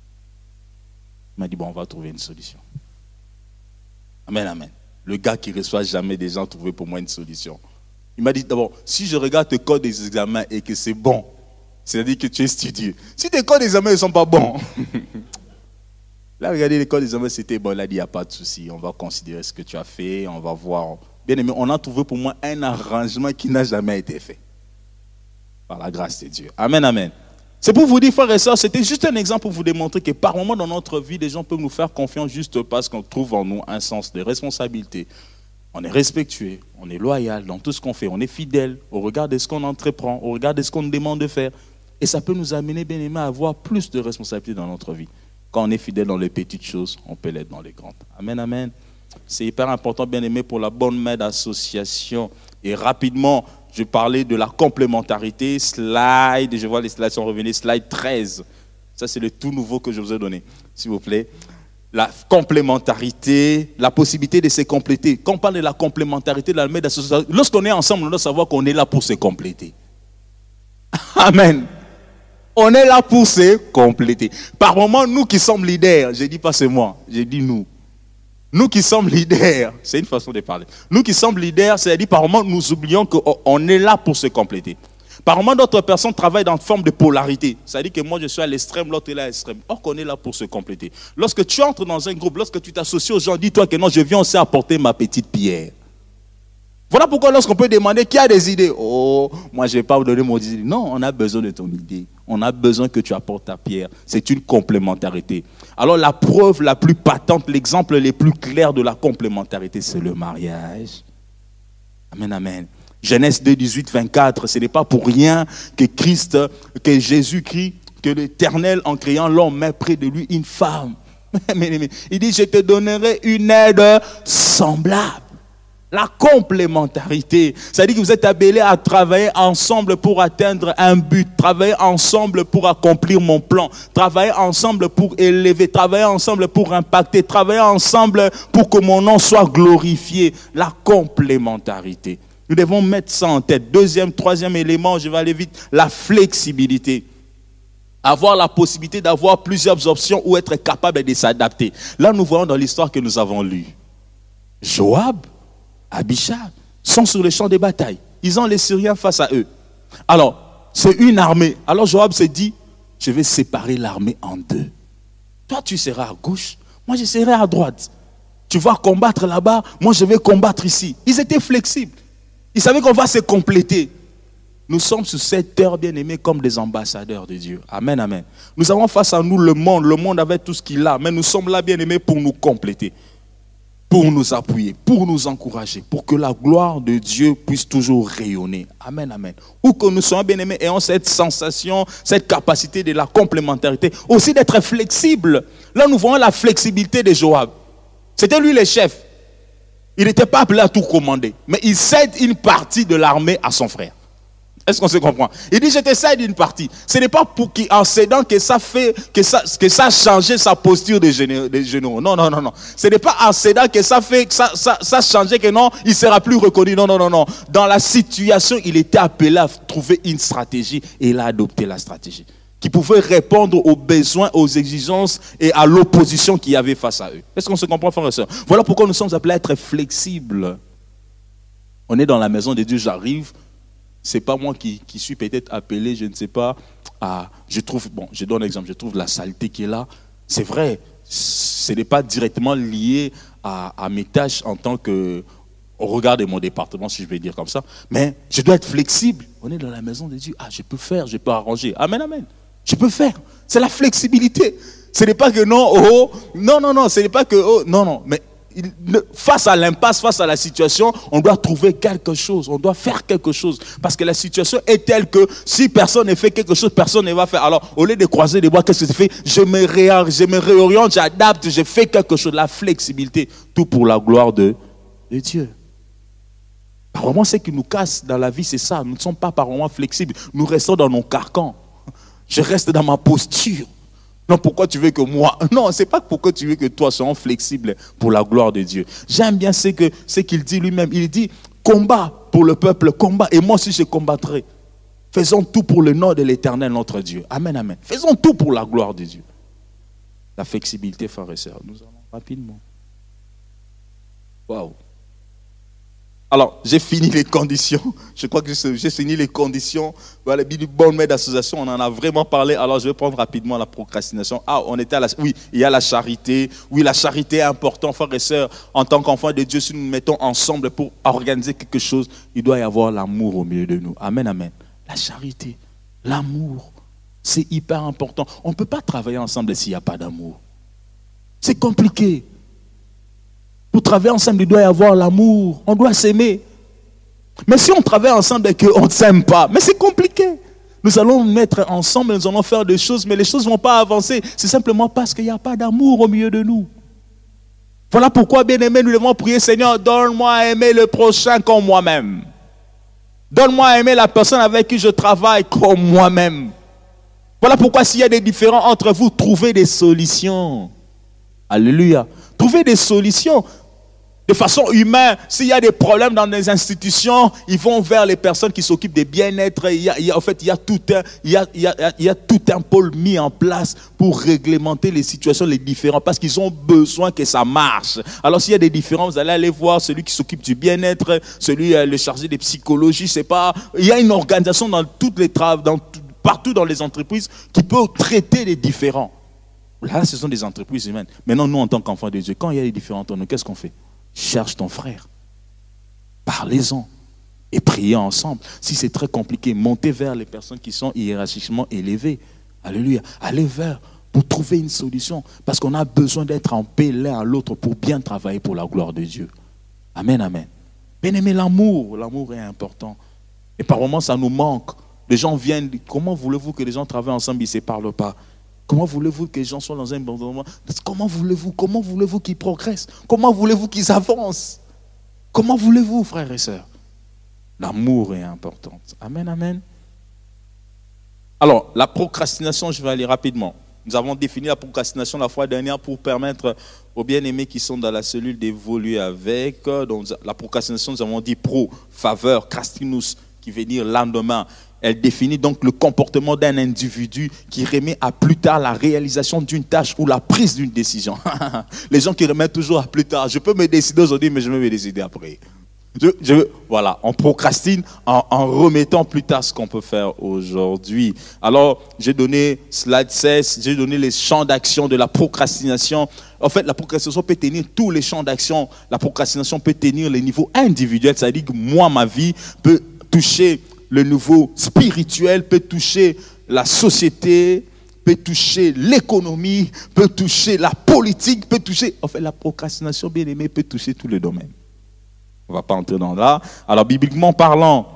m'a dit, bon, on va trouver une solution. Amen, amen. Le gars qui ne reçoit jamais des gens trouver pour moi une solution. Il m'a dit, d'abord, si je regarde tes codes des examens et que c'est bon, c'est-à-dire que tu es studieux. Si tes codes des examens ne sont pas bons, là, regardez, les codes des examens, c'était bon. Il a dit, il n'y a pas de souci. On va considérer ce que tu as fait, on va voir. Bien aimé, on a trouvé pour moi un arrangement qui n'a jamais été fait. Par la grâce de Dieu. Amen, amen. C'est pour vous dire, frères et sœurs, c'était juste un exemple pour vous démontrer que par moments dans notre vie, les gens peuvent nous faire confiance juste parce qu'on trouve en nous un sens de responsabilité. On est respectueux, on est loyal dans tout ce qu'on fait, on est fidèle au regard de ce qu'on entreprend, au regard de ce qu'on nous demande de faire. Et ça peut nous amener, bien aimés, à avoir plus de responsabilité dans notre vie. Quand on est fidèle dans les petites choses, on peut l'être dans les grandes. Amen, amen. C'est hyper important, bien aimé, pour la bonne main d'association. Et rapidement, je parlais de la complémentarité. Slide, je vois les slides sont revenus. Slide 13. Ça, c'est le tout nouveau que je vous ai donné, s'il vous plaît. La complémentarité, la possibilité de se compléter. Quand on parle de la complémentarité de la main d'association, lorsqu'on est ensemble, on doit savoir qu'on est là pour se compléter. Amen. On est là pour se compléter. Par moments, nous qui sommes leaders, je ne dis pas c'est moi, je dis nous. Nous qui sommes leaders, c'est une façon de parler. Nous qui sommes leaders, c'est-à-dire par moments, nous oublions qu'on est là pour se compléter. Par moments, d'autres personnes travaillent dans une forme de polarité. C'est-à-dire que moi, je suis à l'extrême, l'autre est à l'extrême. Or qu'on est là pour se compléter. Lorsque tu entres dans un groupe, lorsque tu t'associes aux gens, dis-toi que non, je viens aussi apporter ma petite pierre. Voilà pourquoi lorsqu'on peut demander qui a des idées, oh, moi je ne vais pas vous donner mon idée. Non, on a besoin de ton idée. On a besoin que tu apportes ta pierre. C'est une complémentarité. Alors la preuve la plus patente, l'exemple le plus clair de la complémentarité, c'est le mariage. Amen, amen. Genèse 2, 18, 24, ce n'est pas pour rien que Jésus-Christ, que l'Éternel en créant l'homme met près de lui une femme. Il dit, je te donnerai une aide semblable. La complémentarité, c'est-à-dire que vous êtes appelés à travailler ensemble pour atteindre un but, travailler ensemble pour accomplir mon plan, travailler ensemble pour élever, travailler ensemble pour impacter, travailler ensemble pour que mon nom soit glorifié. La complémentarité. Nous devons mettre ça en tête. Deuxième, troisième élément, je vais aller vite, la flexibilité. Avoir la possibilité d'avoir plusieurs options ou être capable de s'adapter. Là, nous voyons dans l'histoire que nous avons lue. Joab, Abishai sont sur le champ de bataille. Ils ont les Syriens face à eux. Alors, c'est une armée. Alors Joab se dit, je vais séparer l'armée en deux. Toi, tu seras à gauche, moi je serai à droite. Tu vas combattre là-bas, moi je vais combattre ici. Ils étaient flexibles. Ils savaient qu'on va se compléter. Nous sommes sur cette terre, bien aimés, comme des ambassadeurs de Dieu. Amen, amen. Nous avons face à nous le monde avec tout ce qu'il a. Mais nous sommes là, bien aimés, pour nous compléter. Pour nous appuyer, pour nous encourager, pour que la gloire de Dieu puisse toujours rayonner. Amen, amen. Où que nous soyons bien-aimés, ayons cette sensation, cette capacité de la complémentarité, aussi d'être flexible. Là, nous voyons la flexibilité de Joab. C'était lui le chef. Il n'était pas appelé à tout commander, mais il cède une partie de l'armée à son frère. Est-ce qu'on se comprend? Il dit, je te cède une partie. Ce n'est pas pour qu'en cédant que ça a changé sa posture des généraux. Non, non, non, non. Ce n'est pas en cédant que ça a changé que non, il ne sera plus reconnu. Non, non, non, non. Dans la situation, il était appelé à trouver une stratégie et il a adopté la stratégie qui pouvait répondre aux besoins, aux exigences et à l'opposition qu'il y avait face à eux. Est-ce qu'on se comprend, frères et sœurs? Voilà pourquoi nous sommes appelés à être flexibles. On est dans la maison de Dieu, j'arrive. Ce n'est pas moi qui suis peut-être appelé, je ne sais pas, je donne un exemple, je trouve la saleté qui est là. C'est vrai, ce n'est pas directement lié à mes tâches en tant que, au regard de mon département, si je vais dire comme ça, mais je dois être flexible. On est dans la maison de Dieu, je peux faire, je peux arranger. Amen, amen. Je peux faire. C'est la flexibilité. Ce n'est pas que non, non, ce n'est pas que, non, mais face à l'impasse, face à la situation, on doit trouver quelque chose, on doit faire quelque chose. Parce que la situation est telle que si personne ne fait quelque chose, personne ne va faire. Alors, au lieu de croiser les bras, qu'est-ce que je fais? Je me réoriente, j'adapte, je fais quelque chose. La flexibilité, tout pour la gloire de Dieu. Par moments, ce qui nous casse dans la vie, c'est ça. Nous ne sommes pas par moments flexibles. Nous restons dans nos carcans. Je reste dans ma posture. Non, pourquoi tu veux que moi... Non, ce n'est pas pourquoi tu veux que toi sois flexible pour la gloire de Dieu. J'aime bien ce qu'il dit lui-même. Il dit, combat pour le peuple, combat. Et moi aussi, je combattrai. Faisons tout pour le nom de l'Éternel, notre Dieu. Amen, amen. Faisons tout pour la gloire de Dieu. La flexibilité, frères et sœurs. Nous allons rapidement. Waouh. Alors, j'ai fini les conditions. Je crois que j'ai fini les conditions. Voilà, le bon maître d'association, on en a vraiment parlé. Alors, je vais prendre rapidement la procrastination. Ah, on était à la... Oui, il y a la charité. Oui, la charité est importante, frères et sœurs. En tant qu'enfants de Dieu, si nous nous mettons ensemble pour organiser quelque chose, il doit y avoir l'amour au milieu de nous. Amen, amen. La charité, l'amour, c'est hyper important. On ne peut pas travailler ensemble s'il n'y a pas d'amour. C'est compliqué. Pour travailler ensemble, il doit y avoir l'amour. On doit s'aimer. Mais si on travaille ensemble et qu'on ne s'aime pas, mais c'est compliqué. Nous allons nous mettre ensemble, nous allons faire des choses, mais les choses ne vont pas avancer. C'est simplement parce qu'il n'y a pas d'amour au milieu de nous. Voilà pourquoi, bien aimé, nous devons prier, Seigneur, donne-moi à aimer le prochain comme moi-même. Donne-moi à aimer la personne avec qui je travaille comme moi-même. Voilà pourquoi s'il y a des différends entre vous, trouvez des solutions. Alléluia. Trouvez des solutions. De façon humaine, s'il y a des problèmes dans les institutions, ils vont vers les personnes qui s'occupent des bien-être. Il y a tout un pôle mis en place pour réglementer les situations, les différends, parce qu'ils ont besoin que ça marche. Alors s'il y a des différends, vous allez aller voir celui qui s'occupe du bien-être, le chargé de psychologie, c'est pas. Il y a une organisation dans toutes les partout dans les entreprises qui peut traiter les différends. Là, ce sont des entreprises humaines. Maintenant, nous, en tant qu'enfants de Dieu, quand il y a des différends entre nous, qu'est-ce qu'on fait? Cherche ton frère. Parlez-en. Et priez ensemble. Si c'est très compliqué, montez vers les personnes qui sont hiérarchiquement élevées. Alléluia. Allez vers pour trouver une solution. Parce qu'on a besoin d'être en paix l'un à l'autre pour bien travailler pour la gloire de Dieu. Amen, amen. Bien aimé, l'amour. L'amour est important. Et par moments, ça nous manque. Les gens viennent. Comment voulez-vous que les gens travaillent ensemble, ils ne se parlent pas? Comment voulez-vous que les gens soient dans un bon moment? Comment voulez-vous qu'ils progressent? Comment voulez-vous qu'ils avancent? Comment voulez-vous, frères et sœurs? L'amour est important. Amen, amen. Alors, la procrastination, je vais aller rapidement. Nous avons défini la procrastination la fois dernière pour permettre aux bien-aimés qui sont dans la cellule d'évoluer avec. Donc, la procrastination, nous avons dit pro, faveur, crastinus, qui veut dire lendemain. Elle définit donc le comportement d'un individu qui remet à plus tard la réalisation d'une tâche ou la prise d'une décision. Les gens qui remettent toujours à plus tard. Je peux me décider aujourd'hui, mais je vais me décider après. Voilà, on procrastine en remettant plus tard ce qu'on peut faire aujourd'hui. Alors, j'ai donné slide 16, j'ai donné les champs d'action de la procrastination. En fait, la procrastination peut tenir tous les champs d'action. La procrastination peut tenir les niveaux individuels, c'est-à-dire que moi, ma vie peut toucher le niveau spirituel, peut toucher la société, peut toucher l'économie, peut toucher la politique, peut toucher... En fait, la procrastination, bien aimée, peut toucher tous les domaines. On ne va pas entrer dans là. Alors, bibliquement parlant,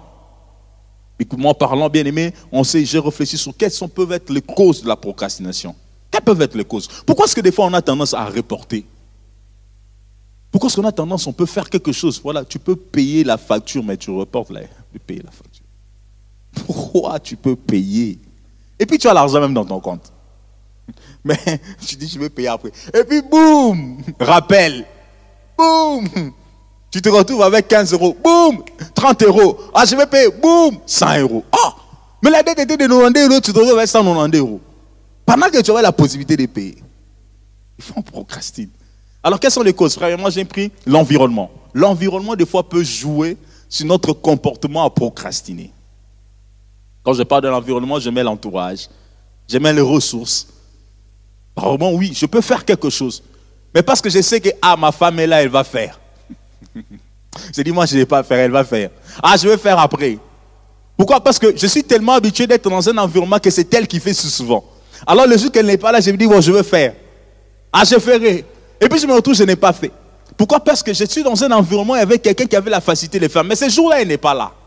bien aimé, j'ai réfléchi sur quelles peuvent être les causes de la procrastination. Quelles peuvent être les causes? Pourquoi est-ce que des fois on a tendance à reporter? Pourquoi est-ce qu'on a tendance, on peut faire quelque chose? Voilà, tu peux payer la facture, mais tu reportes de payer la facture. Pourquoi tu peux payer? Et puis tu as l'argent même dans ton compte. Mais tu dis, je vais payer après. Et puis boum, rappel. Boum, tu te retrouves avec 15 euros. Boum, 30 euros. Ah, je vais payer. Boum, 100 euros. Oh, mais la dette était de 90 euros, tu te retrouves avec 190 euros. Pendant que tu aurais la possibilité de payer. Il faut en procrastiner. Alors, quelles sont les causes? Premièrement, j'ai pris l'environnement. L'environnement, des fois, peut jouer sur notre comportement à procrastiner. Quand je parle de l'environnement, je mets l'entourage. Je mets les ressources. Apparemment, oui, je peux faire quelque chose. Mais parce que je sais que ma femme est là, elle va faire. Je dis, moi, je ne vais pas faire, elle va faire. Je vais faire après. Pourquoi? Parce que je suis tellement habitué d'être dans un environnement que c'est elle qui fait souvent. Alors, le jour qu'elle n'est pas là, je me dis, bon, je vais faire. Je ferai. Et puis, je me retrouve, je n'ai pas fait. Pourquoi? Parce que je suis dans un environnement avec quelqu'un qui avait la facilité de le faire. Mais ce jour-là, elle n'est pas là.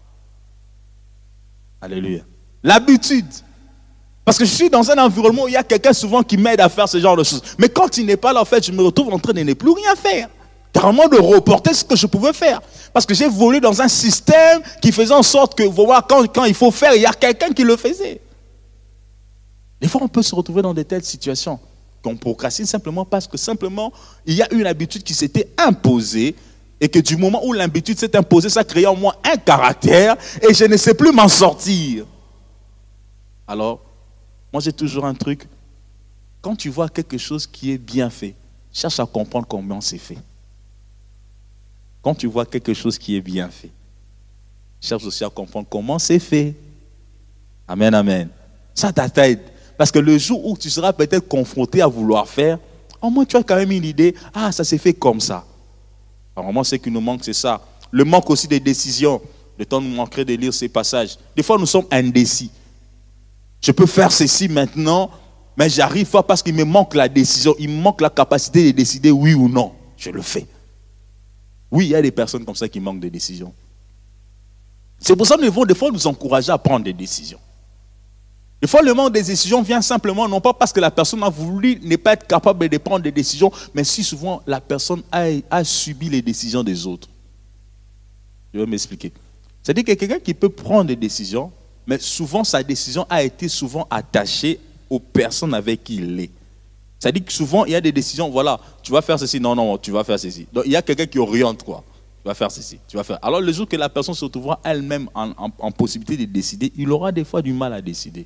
Alléluia. L'habitude. Parce que je suis dans un environnement où il y a quelqu'un souvent qui m'aide à faire ce genre de choses. Mais quand il n'est pas là, en fait, je me retrouve en train de ne plus rien faire. littéralement de reporter ce que je pouvais faire. Parce que j'ai évolué dans un système qui faisait en sorte que, voilà, quand il faut faire, il y a quelqu'un qui le faisait. Des fois, on peut se retrouver dans de telles situations qu'on procrastine simplement parce que simplement, il y a une habitude qui s'était imposée et que du moment où l'habitude s'est imposée, ça crée en moi un caractère et je ne sais plus m'en sortir. Alors, moi j'ai toujours un truc, quand tu vois quelque chose qui est bien fait, cherche à comprendre comment c'est fait. Quand tu vois quelque chose qui est bien fait, cherche aussi à comprendre comment c'est fait. Amen, amen. Ça t'aide. Parce que le jour où tu seras peut-être confronté à vouloir faire, au moins tu as quand même une idée, ah, ça s'est fait comme ça. Apparemment, ce qui nous manque, c'est ça. Le manque aussi des décisions. Le temps nous manquerait de lire ces passages. Des fois, nous sommes indécis. Je peux faire ceci maintenant, mais j'arrive pas parce qu'il me manque la décision. Il me manque la capacité de décider oui ou non. Je le fais. Oui, il y a des personnes comme ça qui manquent de décisions. C'est pour ça que nous devons des fois nous encourager à prendre des décisions. Des fois, le manque de décisions vient simplement, non pas parce que la personne a voulu ne pas être capable de prendre des décisions, mais si souvent la personne a subi les décisions des autres. Je vais m'expliquer. C'est-à-dire qu'il y a quelqu'un qui peut prendre des décisions, mais souvent sa décision a été souvent attachée aux personnes avec qui il est. C'est-à-dire que souvent il y a des décisions, voilà, tu vas faire ceci, non, tu vas faire ceci. Donc il y a quelqu'un qui oriente quoi. Tu vas faire ceci, tu vas faire. Alors le jour que la personne se retrouvera elle-même en possibilité de décider, il aura des fois du mal à décider.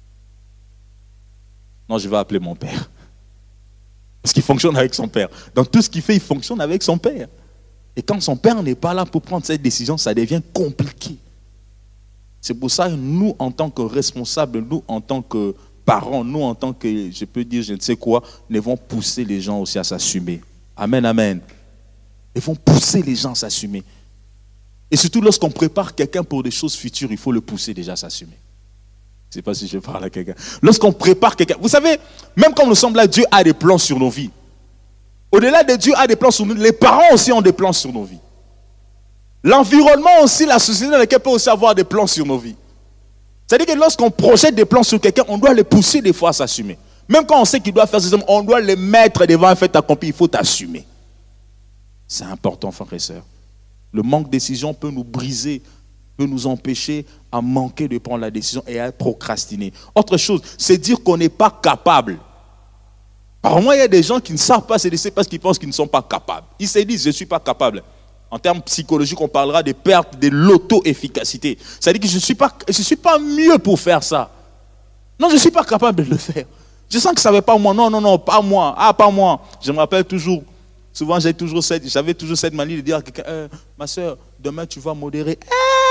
Non, je vais appeler mon père. Parce qu'il fonctionne avec son père. Dans tout ce qu'il fait, il fonctionne avec son père. Et quand son père n'est pas là pour prendre cette décision, ça devient compliqué. C'est pour ça que nous, en tant que responsables, nous, en tant que parents, nous, en tant que, je peux dire, je ne sais quoi, nous devons pousser les gens aussi à s'assumer. Amen, amen. Ils vont pousser les gens à s'assumer. Et surtout, lorsqu'on prépare quelqu'un pour des choses futures, il faut le pousser déjà à s'assumer. Je ne sais pas si je parle à quelqu'un. Lorsqu'on prépare quelqu'un, vous savez, même comme nous sommes là, Dieu a des plans sur nos vies. Au-delà de Dieu a des plans sur nous, les parents aussi ont des plans sur nos vies. L'environnement aussi, la société dans laquelle peut aussi avoir des plans sur nos vies. C'est-à-dire que lorsqu'on projette des plans sur quelqu'un, on doit les pousser des fois à s'assumer. Même quand on sait qu'il doit faire ces hommes, on doit les mettre devant un fait accompli, il faut t'assumer. C'est important, frères et sœurs. Le manque de décision peut nous briser, peut nous empêcher à manquer de prendre la décision et à procrastiner. Autre chose, c'est dire qu'on n'est pas capable. Par moi, il y a des gens qui ne savent pas se laisser parce qu'ils pensent qu'ils ne sont pas capables. Ils se disent, je ne suis pas capable. En termes psychologiques, on parlera de perte de l'auto-efficacité. C'est-à-dire que je ne suis pas mieux pour faire ça. Non, je ne suis pas capable de le faire. Je sens que ça ne va pas moi. Non, pas moi. Ah, pas moi. Je me rappelle toujours, souvent j'avais toujours cette manie de dire à quelqu'un, ma soeur, demain tu vas modérer.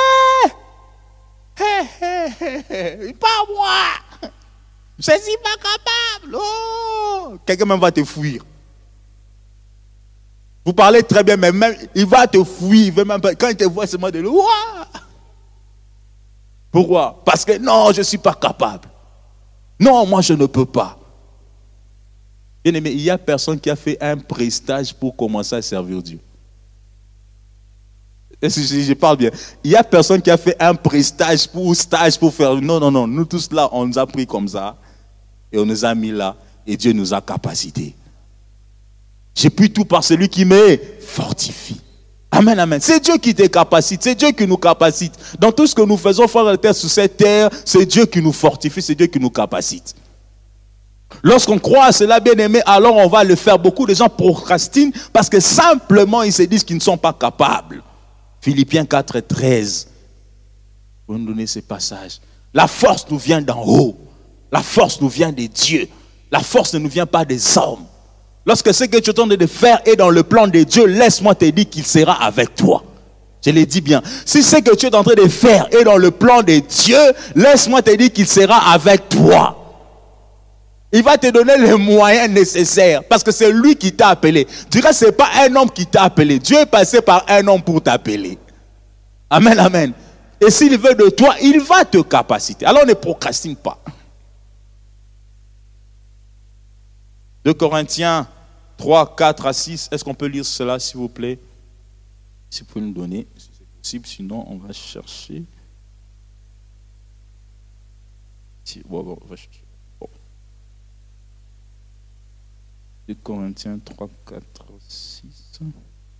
Pas moi. Je ne suis pas capable. Oh. Quelqu'un même va te fuir. Vous parlez très bien, mais même il va te fuir. Il veut même pas, quand il te voit, c'est moi de lui. Pourquoi? Parce que non, je ne suis pas capable. Non, moi je ne peux pas. Bien aimé, il n'y a personne qui a fait un prestage pour commencer à servir Dieu. Je parle bien. Il n'y a personne qui a fait un prestage stage pour faire. Non. Nous tous là, on nous a pris comme ça. Et on nous a mis là. Et Dieu nous a capacités. J'ai pu tout par celui qui me fortifie. Amen, amen. C'est Dieu qui te capacite. C'est Dieu qui nous capacite. Dans tout ce que nous faisons, frères et sœurs, sur cette terre, c'est Dieu qui nous fortifie. C'est Dieu qui nous capacite. Lorsqu'on croit à cela, bien aimé, alors on va le faire. Beaucoup de gens procrastinent parce que simplement ils se disent qu'ils ne sont pas capables. Philippiens 4, 13. Vous nous donnez ces passages. La force nous vient d'en haut. La force nous vient de Dieu. La force ne nous vient pas des hommes. Lorsque ce que tu es en train de faire est dans le plan de Dieu, laisse-moi te dire qu'il sera avec toi. Je l'ai dit bien. Si ce que tu es en train de faire est dans le plan de Dieu, laisse-moi te dire qu'il sera avec toi. Il va te donner les moyens nécessaires parce que c'est lui qui t'a appelé. Tu dirais, ce n'est pas un homme qui t'a appelé. Dieu est passé par un homme pour t'appeler. Amen, amen. Et s'il veut de toi, il va te capaciter. Alors ne procrastine pas. 2 Corinthiens 3, 4 à 6. Est-ce qu'on peut lire cela, s'il vous plaît? Si vous pouvez nous donner, si c'est possible. Sinon, on va chercher. On va chercher. 2 Corinthiens 3, 4, 6.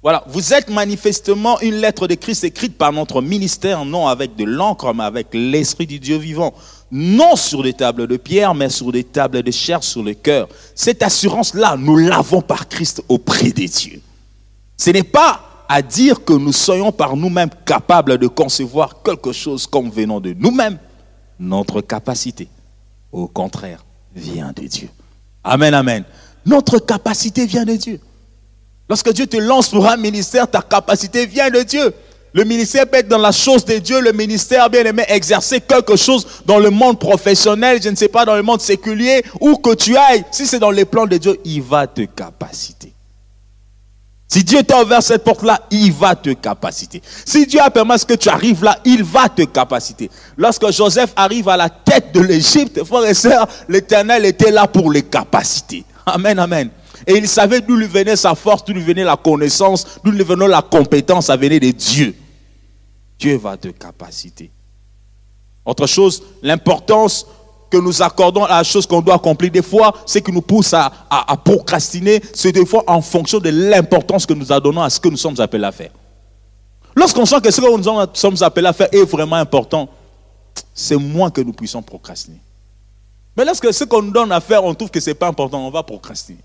Voilà, vous êtes manifestement une lettre de Christ écrite par notre ministère, non avec de l'encre, mais avec l'Esprit du Dieu vivant. Non sur des tables de pierre, mais sur des tables de chair sur le cœur. Cette assurance-là, nous l'avons par Christ auprès des dieux. Ce n'est pas à dire que nous soyons par nous-mêmes capables de concevoir quelque chose comme venant de nous-mêmes. Notre capacité, au contraire, vient de Dieu. Amen, amen. Notre capacité vient de Dieu. Lorsque Dieu te lance pour un ministère, ta capacité vient de Dieu. Le ministère peut être dans la chose de Dieu, le ministère, bien aimé, exercer quelque chose dans le monde professionnel, je ne sais pas, dans le monde séculier, où que tu ailles. Si c'est dans les plans de Dieu, il va te capaciter. Si Dieu t'a ouvert cette porte-là, il va te capaciter. Si Dieu a permis que tu arrives là, il va te capaciter. Lorsque Joseph arrive à la tête de l'Égypte, frères et sœurs, l'Éternel était là pour les capaciter. Amen, amen. Et il savait d'où lui venait sa force, d'où lui venait la connaissance, d'où lui venait la compétence, ça venait de Dieu. Dieu va te capaciter. Autre chose, l'importance que nous accordons à la chose qu'on doit accomplir, des fois, ce qui nous pousse à procrastiner, c'est des fois en fonction de l'importance que nous donnons à ce que nous sommes appelés à faire. Lorsqu'on sent que ce que nous sommes appelés à faire est vraiment important, c'est moins que nous puissions procrastiner. Mais lorsque ce qu'on nous donne à faire, on trouve que ce n'est pas important, on va procrastiner.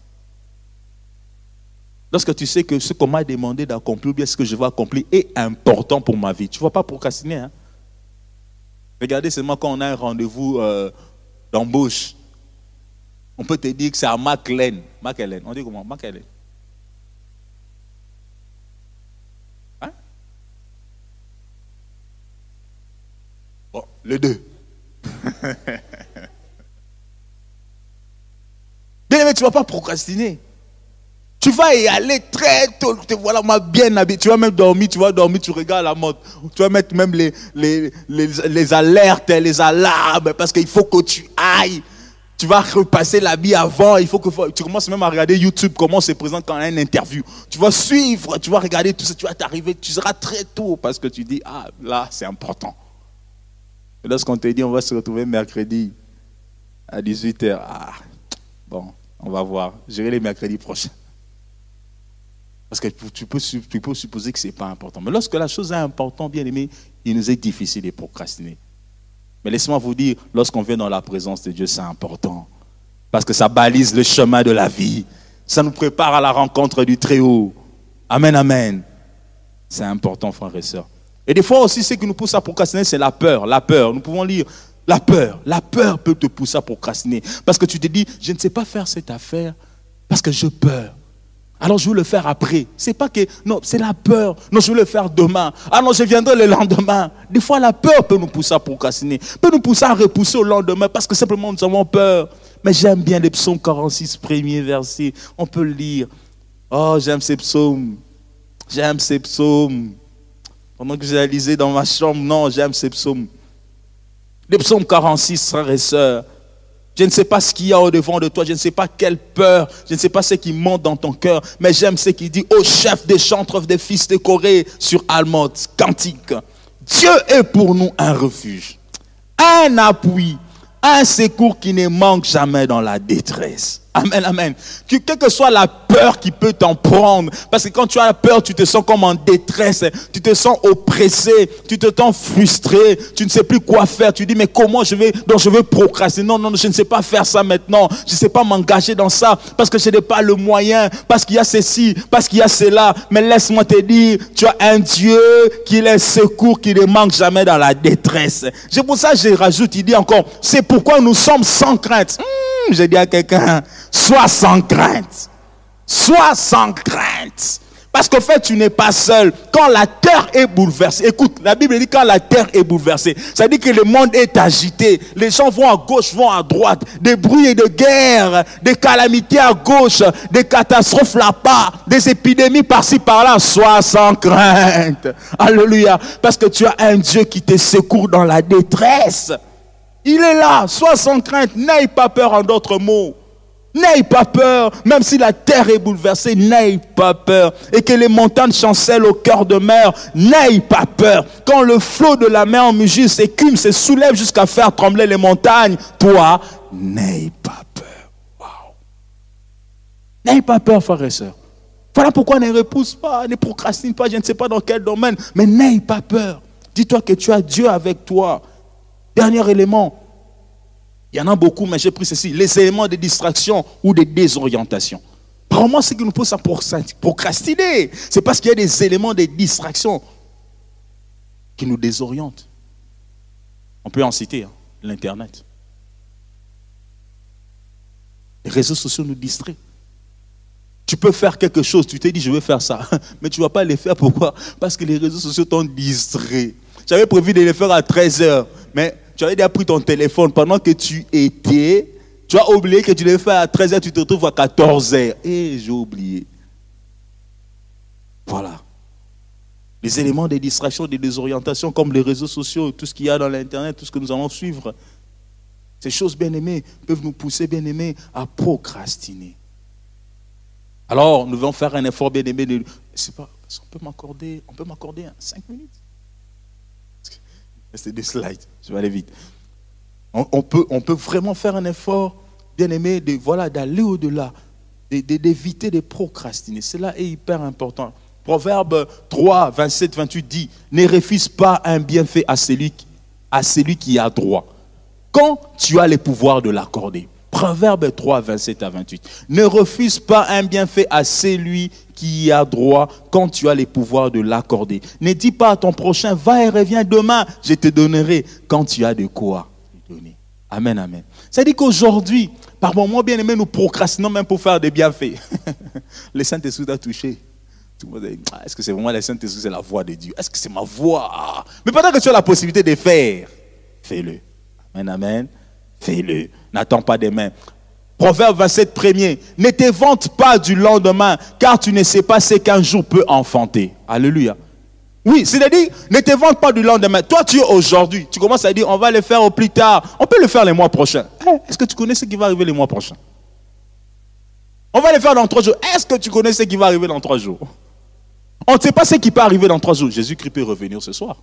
Lorsque tu sais que ce qu'on m'a demandé d'accomplir, ou bien ce que je vais accomplir est important pour ma vie, tu ne vas pas procrastiner. Hein? Regardez seulement quand on a un rendez-vous d'embauche. On peut te dire que c'est à McLean. McLean, on dit comment? McLean. Hein? Bon, les deux. Bien aimé, tu ne vas pas procrastiner. Tu vas y aller très tôt. Voilà, moi bien habillé. Tu vas même dormir, tu regardes la montre. Tu vas mettre même les alertes, les alarmes, parce qu'il faut que tu ailles. Tu vas repasser l'habit avant. Tu commences même à regarder YouTube, comment on se présente quand on a une interview. Tu vas suivre, tu vas regarder tout ça, tu vas t'arriver. Tu seras très tôt parce que tu dis, ah, là, c'est important. Et lorsqu'on te dit, on va se retrouver mercredi à 18h. Ah, bon, on va voir. J'irai les mercredis prochains. Parce que tu peux supposer que ce n'est pas important. Mais lorsque la chose est importante, bien aimé, il nous est difficile de procrastiner. Mais laissez-moi vous dire, lorsqu'on vient dans la présence de Dieu, c'est important. Parce que ça balise le chemin de la vie. Ça nous prépare à la rencontre du Très-Haut. Amen, amen. C'est important, frères et sœurs. Et des fois aussi, ce qui nous pousse à procrastiner, c'est la peur. La peur, nous pouvons lire la peur. La peur peut te pousser à procrastiner. Parce que tu te dis, je ne sais pas faire cette affaire parce que j'ai peur. Alors je veux le faire après. C'est pas que, non, c'est la peur. Non, je veux le faire demain. Ah non, je viendrai le lendemain. Des fois, la peur peut nous pousser à procrastiner. Peut nous pousser à repousser au lendemain parce que simplement nous avons peur. Mais j'aime bien les psaumes 46, premier verset. On peut le lire. Oh, j'aime ces psaumes. J'aime ces psaumes. Pendant que je les lisais dans ma chambre, non, j'aime ces psaumes. Les psaumes 46, frères et sœurs. Je ne sais pas ce qu'il y a au-devant de toi, je ne sais pas quelle peur, je ne sais pas ce qui monte dans ton cœur, mais j'aime ce qu'il dit au chef des chantres des fils de Corée sur Almot, cantique. Dieu est pour nous un refuge, un appui, un secours qui ne manque jamais dans la détresse. Amen, amen. Quelle que soit la peur qui peut t'en prendre, parce que quand tu as peur, tu te sens comme en détresse, tu te sens oppressé, tu te sens frustré, tu ne sais plus quoi faire, tu dis mais comment je vais procrastiner, non, je ne sais pas faire ça maintenant, je ne sais pas m'engager dans ça, parce que je n'ai pas le moyen, parce qu'il y a ceci, parce qu'il y a cela, mais laisse-moi te dire, tu as un Dieu qui est le secours, qui ne manque jamais dans la détresse. C'est pour ça que je rajoute, il dit encore, c'est pourquoi nous sommes sans crainte. J'ai dit à quelqu'un, sois sans crainte. Sois sans crainte. Parce qu'en fait, tu n'es pas seul. Quand la terre est bouleversée, écoute, la Bible dit quand la terre est bouleversée, ça dit que le monde est agité. Les gens vont à gauche, vont à droite. Des bruits et de guerre, des calamités à gauche, des catastrophes là-bas, des épidémies par-ci par-là. Sois sans crainte. Alléluia. Parce que tu as un Dieu qui te secourt dans la détresse. Il est là, sois sans crainte, n'aie pas peur en d'autres mots. N'aie pas peur, même si la terre est bouleversée, n'aie pas peur. Et que les montagnes chancellent au cœur de mer, n'aie pas peur. Quand le flot de la mer en mugit, s'écume, se soulève jusqu'à faire trembler les montagnes, toi, n'aie pas peur. Wow. N'aie pas peur, frères et sœurs. Voilà pourquoi ne repousse pas, ne procrastine pas, je ne sais pas dans quel domaine, mais n'aie pas peur. Dis-toi que tu as Dieu avec toi. Dernier élément, il y en a beaucoup, mais j'ai pris ceci, les éléments de distraction ou de désorientation. Vraiment, ce qui nous pousse à procrastiner, c'est parce qu'il y a des éléments de distraction qui nous désorientent. On peut en citer, hein, l'Internet. Les réseaux sociaux nous distraient. Tu peux faire quelque chose, tu t'es dit je vais faire ça, mais tu ne vas pas le faire. Pourquoi? Parce que les réseaux sociaux t'ont distrait. J'avais prévu de le faire à 13h, mais tu avais déjà pris ton téléphone pendant que tu étais. Tu as oublié que tu devais faire à 13h, tu te retrouves à 14h. Et j'ai oublié. Voilà. Les éléments de distraction, de désorientation, comme les réseaux sociaux, tout ce qu'il y a dans l'Internet, tout ce que nous allons suivre. Ces choses, bien-aimées, peuvent nous pousser, bien-aimés, à procrastiner. Alors, nous devons faire un effort, bien-aimé. C'est pas, on peut m'accorder 5 minutes. C'est des slides, je vais aller vite. On peut vraiment faire un effort, bien-aimé, d'aller au-delà, d'éviter de procrastiner. Cela est hyper important. Proverbe 3, 27, 28 dit, ne refuse pas un bienfait à celui qui a droit, quand tu as le pouvoir de l'accorder. Proverbe 3, 27 à 28. Ne refuse pas un bienfait à celui qui a droit quand tu as le pouvoir de l'accorder. Ne dis pas à ton prochain, va et reviens demain, je te donnerai quand tu as de quoi donner. Amen, amen. Ça dit qu'aujourd'hui, par moments, bien aimé, nous procrastinons même pour faire des bienfaits. Le Saint-Esprit t'a touché. Tout le monde dit, est-ce que c'est vraiment le Saint-Esprit, c'est la voix de Dieu? Est-ce que c'est ma voix? Mais pendant que tu as la possibilité de faire, fais-le. Amen, amen. Fais-le. N'attends pas demain. Proverbe 27, premier. Ne te vante pas du lendemain, car tu ne sais pas ce qu'un jour peut enfanter. Alléluia. Oui, c'est-à-dire, ne te vante pas du lendemain. Toi, tu es aujourd'hui. Tu commences à dire, on va le faire au plus tard. On peut le faire les mois prochains. Est-ce que tu connais ce qui va arriver les mois prochains? On va le faire dans 3 jours. Est-ce que tu connais ce qui va arriver dans 3 jours? On ne sait pas ce qui peut arriver dans 3 jours. Jésus-Christ peut revenir ce soir.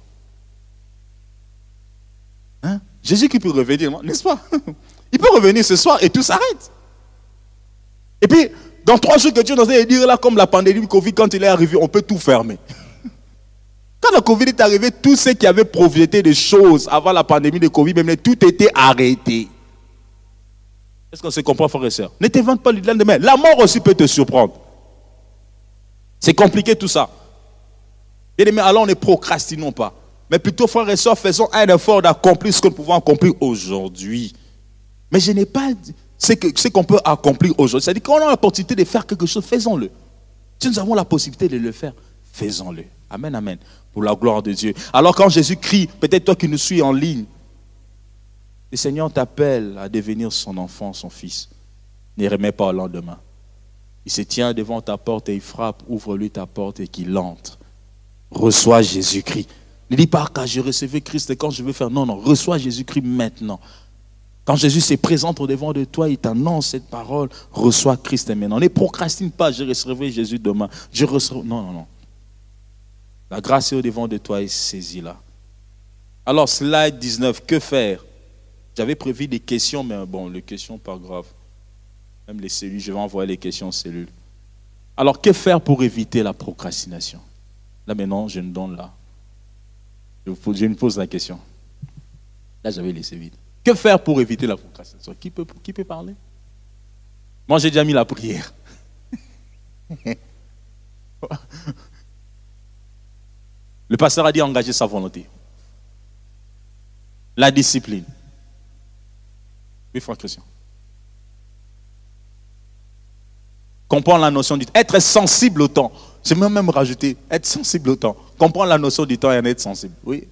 Hein? Jésus-Christ peut revenir, n'est-ce pas? Il peut revenir ce soir et tout s'arrête. Et puis, dans 3 jours que tu es en train de dire là, comme la pandémie du Covid, quand il est arrivé, on peut tout fermer. Quand le Covid est arrivé, tous ceux qui avaient projeté des choses avant la pandémie de Covid, même tout était arrêté. Est-ce qu'on se comprend, frères et sœurs? Ne te vante pas du lendemain. La mort aussi peut te surprendre. C'est compliqué tout ça. Bien aimé, alors ne procrastinons pas. Mais plutôt, frères et sœurs, faisons un effort d'accomplir ce que nous pouvons accomplir aujourd'hui. Mais je n'ai pas dit ce qu'on peut accomplir aujourd'hui. C'est-à-dire qu'on a l'opportunité de faire quelque chose, faisons-le. Si nous avons la possibilité de le faire, faisons-le. Amen, amen. Pour la gloire de Dieu. Alors quand Jésus crie, peut-être toi qui nous suis en ligne, le Seigneur t'appelle à devenir son enfant, son fils. Ne remets pas au lendemain. Il se tient devant ta porte et il frappe, ouvre-lui ta porte et qu'il entre. Reçois Jésus-Christ. Ne dis pas quand je recevais Christ et quand je veux faire. Non, non, reçois Jésus-Christ maintenant. Quand Jésus se présente au devant de toi, il t'annonce cette parole. Reçois Christ maintenant. Ne procrastine pas, je recevrai Jésus demain. Non, non, non. La grâce est au devant de toi et saisis-la. Alors, slide 19, que faire? J'avais prévu des questions, mais bon, les questions, pas grave. Même les cellules, je vais envoyer les questions aux cellules. Alors, que faire pour éviter la procrastination? Là, maintenant, je me donne là. Je me pose la question. Là, j'avais laissé vide. Que faire pour éviter la procrastination? Qui peut parler? Moi, j'ai déjà mis la prière. Le pasteur a dit engager sa volonté. La discipline. Oui, frère Christian. Comprendre la notion du temps. Être sensible au temps. J'aimerais même rajouter, être sensible au temps. Comprendre la notion du temps et en être sensible. Oui.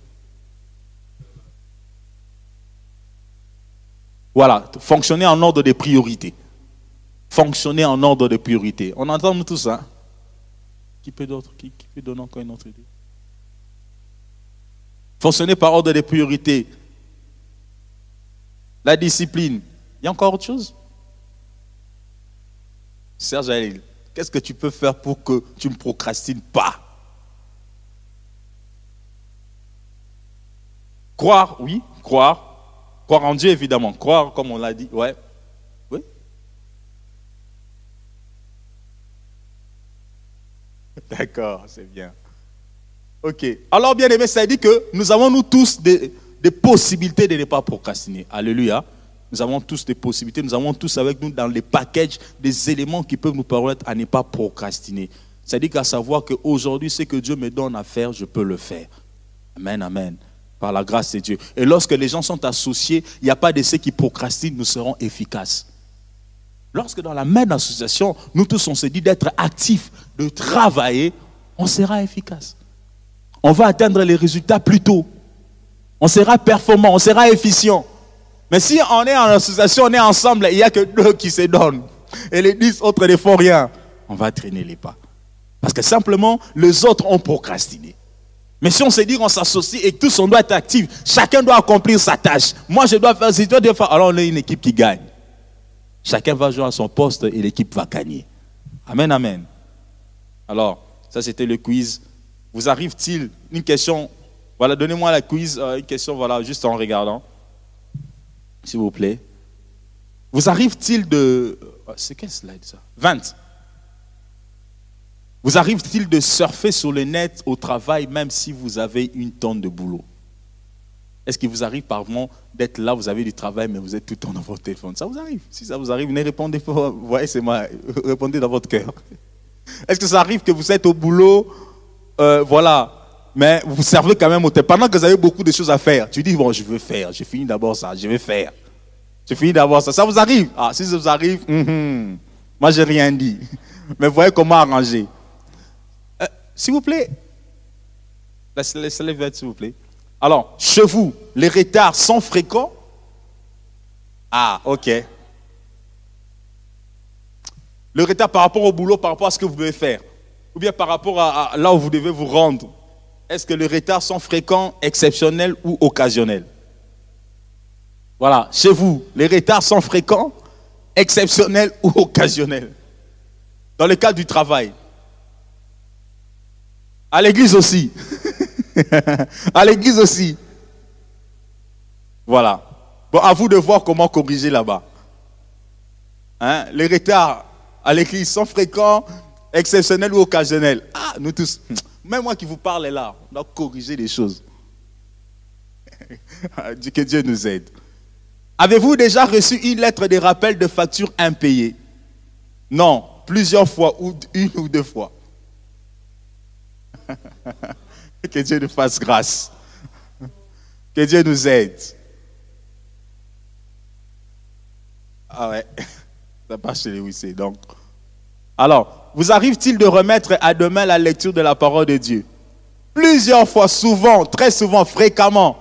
Voilà. Fonctionner en ordre de priorité. Fonctionner en ordre de priorité. On entend nous tous, hein? Qui peut d'autre? Qui peut donner encore une autre idée? Fonctionner par ordre de priorité. La discipline. Il y a encore autre chose? Serge Aïl, qu'est-ce que tu peux faire pour que tu ne procrastines pas? Croire, oui, croire. Croire en Dieu, évidemment. Croire, comme on l'a dit, ouais. Oui. D'accord, c'est bien. Ok. Alors, bien aimé, ça dit que nous avons nous tous des possibilités de ne pas procrastiner. Alléluia. Nous avons tous des possibilités. Nous avons tous avec nous dans les packages des éléments qui peuvent nous permettre à ne pas procrastiner. C'est-à-dire qu'à savoir qu'aujourd'hui, ce que Dieu me donne à faire, je peux le faire. Amen, amen. Par la grâce de Dieu. Et lorsque les gens sont associés, il n'y a pas de ceux qui procrastinent, nous serons efficaces. Lorsque dans la même association, nous tous on se dit d'être actifs, de travailler, on sera efficace. On va atteindre les résultats plus tôt. On sera performant, on sera efficient. Mais si on est en association, on est ensemble, il n'y a que 2 qui se donnent. Et les 10 autres ne font rien. On va traîner les pas. Parce que simplement, les autres ont procrastiné. Mais si on se dit qu'on s'associe et que tous on doit être actifs, chacun doit accomplir sa tâche. Moi je dois faire, si toi dois faire, alors on est une équipe qui gagne. Chacun va jouer à son poste et l'équipe va gagner. Amen, amen. Alors, ça c'était le quiz. Vous arrive-t-il une question? Voilà, donnez-moi la quiz, une question, voilà, juste en regardant. S'il vous plaît. Vous arrive-t-il de... C'est quel slide ça? 20. Vous arrive-t-il de surfer sur le net au travail même si vous avez une tonne de boulot? Est-ce qu'il vous arrive par moment d'être là, vous avez du travail, mais vous êtes tout le temps dans votre téléphone? Ça vous arrive? Si ça vous arrive, venez répondre. Vous voyez, c'est moi. Répondez dans votre cœur. Est-ce que ça arrive que vous êtes au boulot, voilà, mais vous servez quand même au téléphone pendant que vous avez beaucoup de choses à faire? Tu dis, bon, je veux faire, j'ai fini d'abord ça, je vais faire. J'ai fini d'abord ça. Ça vous arrive? Ah, si ça vous arrive, moi, j'ai rien dit. Mais vous voyez comment arranger. S'il vous plaît, laissez-les verts, s'il vous plaît. Alors, chez vous, les retards sont fréquents? Ah, ok. Le retard par rapport au boulot, par rapport à ce que vous devez faire, ou bien par rapport à là où vous devez vous rendre. Est-ce que les retards sont fréquents, exceptionnels ou occasionnels? Voilà, chez vous, les retards sont fréquents, exceptionnels ou occasionnels? Dans le cadre du travail. À l'église aussi. À l'église aussi. Voilà. Bon, à vous de voir comment corriger là-bas. Hein? Les retards à l'église sont fréquents, exceptionnels ou occasionnels? Ah, nous tous. Même moi qui vous parle là, on doit corriger les choses. Que Dieu nous aide. Avez-vous déjà reçu une lettre de rappel de facture impayée? Non, plusieurs fois, ou 1 ou 2 fois. Que Dieu nous fasse grâce. Que Dieu nous aide. Ah ouais, ça passe chez les Wissé, donc. Alors, vous arrive-t-il de remettre à demain la lecture de la parole de Dieu? Plusieurs fois, souvent, très souvent, fréquemment.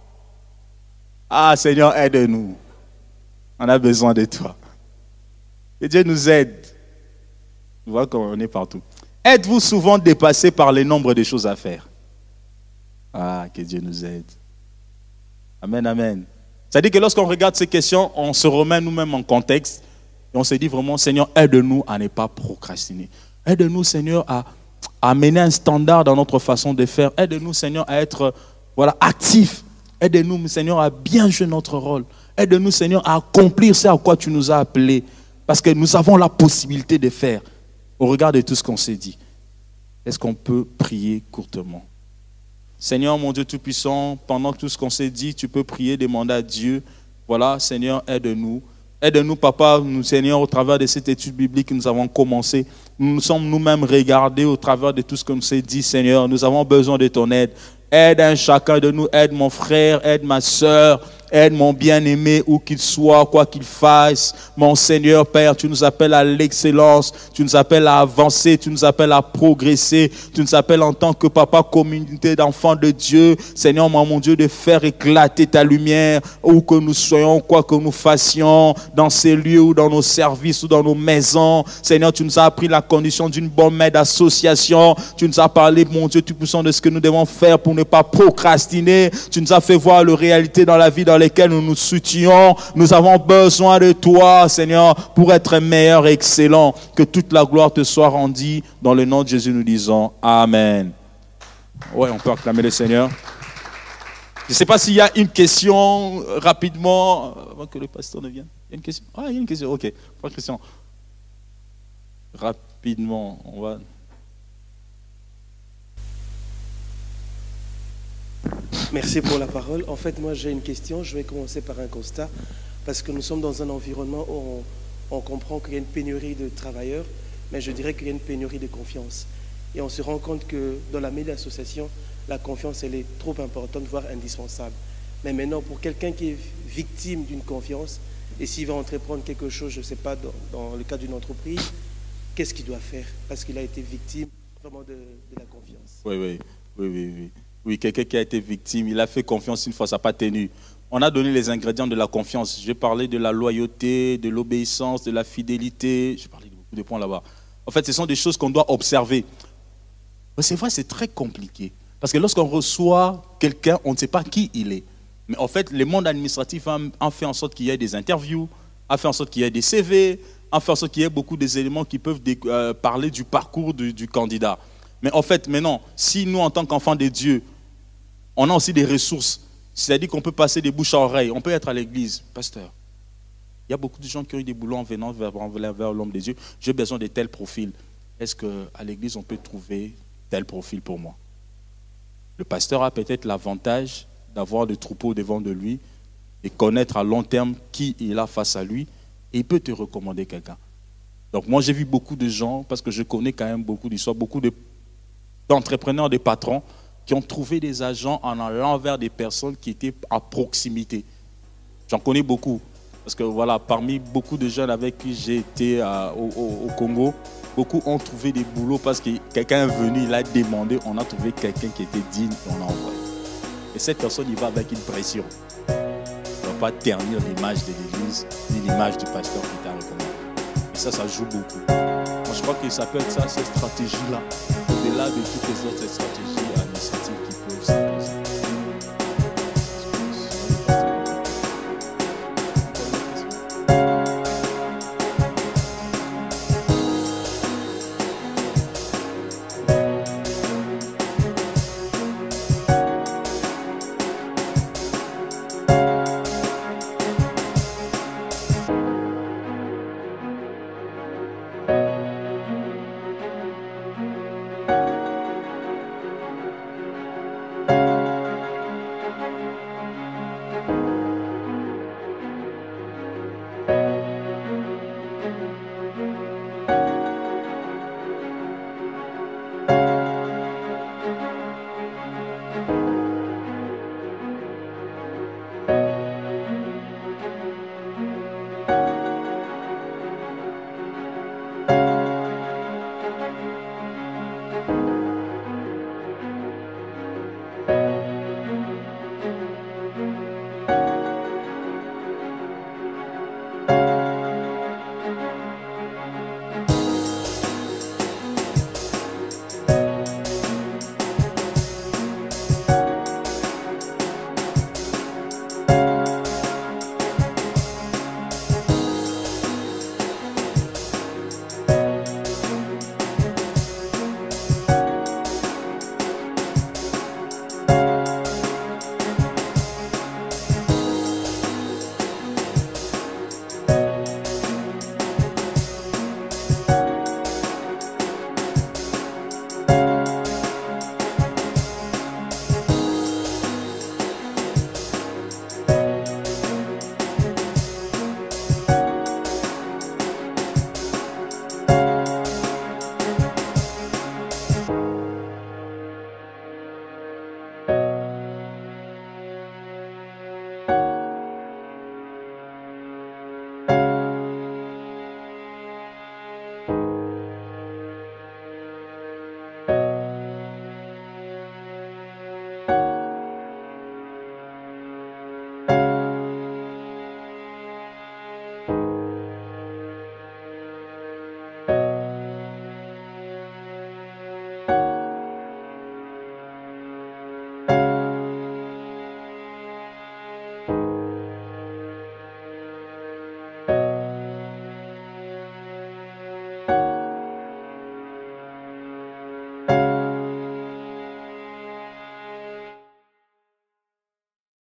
Ah Seigneur, aide-nous. On a besoin de toi. Que Dieu nous aide. Vous voyez comment on est partout. Êtes-vous souvent dépassé par le nombre de choses à faire? Ah, que Dieu nous aide. Amen, amen. C'est-à-dire que lorsqu'on regarde ces questions, on se remet nous-mêmes en contexte et on se dit vraiment, Seigneur, aide-nous à ne pas procrastiner. Aide-nous, Seigneur, à mener un standard dans notre façon de faire. Aide-nous, Seigneur, à être actifs. Aide-nous, Seigneur, à bien jouer notre rôle. Aide-nous, Seigneur, à accomplir ce à quoi tu nous as appelés. Parce que nous avons la possibilité de faire. Au regard de tout ce qu'on s'est dit, est-ce qu'on peut prier courtement? Seigneur, mon Dieu Tout-Puissant, pendant tout ce qu'on s'est dit, tu peux prier, demander à Dieu. Voilà, Seigneur, aide-nous. Aide-nous, Papa, nous, Seigneur, au travers de cette étude biblique que nous avons commencé. Nous nous sommes nous-mêmes regardés au travers de tout ce qu'on s'est dit, Seigneur. Nous avons besoin de ton aide. Aide un chacun de nous, aide mon frère, aide ma soeur, aide mon bien-aimé, où qu'il soit, quoi qu'il fasse. Mon Seigneur, Père, tu nous appelles à l'excellence, tu nous appelles à avancer, tu nous appelles à progresser, tu nous appelles en tant que papa, communauté d'enfants de Dieu. Seigneur, mon Dieu, de faire éclater ta lumière, où que nous soyons, quoi que nous fassions, dans ces lieux ou dans nos services ou dans nos maisons. Seigneur, tu nous as appris la condition d'une bonne mère d'association. Tu nous as parlé, mon Dieu Tout-Puissant, de ce que nous devons faire pour ne pas procrastiner. Tu nous as fait voir la réalité dans la vie dans laquelle nous nous soucions. Nous avons besoin de toi, Seigneur, pour être meilleur et excellent. Que toute la gloire te soit rendue. Dans le nom de Jésus, nous disons Amen. Ouais, on peut acclamer le Seigneur. Je ne sais pas s'il y a une question rapidement, avant que le pasteur ne vienne. Il y a une question? Ah, il y a une question, ok. Pas de question. Rapidement, on va... Merci pour la parole. En fait, moi, j'ai une question. Je vais commencer par un constat. Parce que nous sommes dans un environnement où on comprend qu'il y a une pénurie de travailleurs, mais je dirais qu'il y a une pénurie de confiance. Et on se rend compte que dans la milieu d'association, la confiance, elle est trop importante, voire indispensable. Mais maintenant, pour quelqu'un qui est victime d'une confiance, et s'il va entreprendre quelque chose, je ne sais pas, dans le cadre d'une entreprise, qu'est-ce qu'il doit faire? Parce qu'il a été victime vraiment de la confiance. Oui, quelqu'un qui a été victime, il a fait confiance une fois, ça n'a pas tenu. On a donné les ingrédients de la confiance. Je vais parler de la loyauté, de l'obéissance, de la fidélité. Je vais parler de beaucoup de points là-bas. En fait, ce sont des choses qu'on doit observer. Mais c'est vrai, c'est très compliqué. Parce que lorsqu'on reçoit quelqu'un, on ne sait pas qui il est. Mais en fait, le monde administratif a fait en sorte qu'il y ait des interviews, a fait en sorte qu'il y ait des CV, a fait en sorte qu'il y ait beaucoup d'éléments qui peuvent parler du parcours du candidat. Mais en fait, maintenant, si nous, en tant qu'enfants de Dieu, on a aussi des ressources, c'est-à-dire qu'on peut passer des bouches à oreille, on peut être à l'église. Pasteur, il y a beaucoup de gens qui ont eu des boulots en venant vers l'homme de Dieu. J'ai besoin de tel profil. Est-ce qu'à l'église, on peut trouver tel profil pour moi? Le pasteur a peut-être l'avantage d'avoir le troupeau devant de lui et connaître à long terme qui il a face à lui, et il peut te recommander quelqu'un. Donc moi, j'ai vu beaucoup de gens, parce que je connais quand même beaucoup d'histoires, beaucoup d'entrepreneurs, des patrons, qui ont trouvé des agents en allant vers des personnes qui étaient à proximité. J'en connais beaucoup. Parce que voilà, parmi beaucoup de jeunes avec qui j'ai été au Congo, beaucoup ont trouvé des boulots parce que quelqu'un est venu, il a demandé, on a trouvé quelqu'un qui était digne et on l'a envoyé. Et cette personne, il va avec une pression. Il ne va pas ternir l'image de l'église ni l'image du pasteur qui t'a recommandé. Et ça joue beaucoup. Moi, je crois que ça peut être ça, cette stratégie-là, au-delà de toutes les autres stratégies.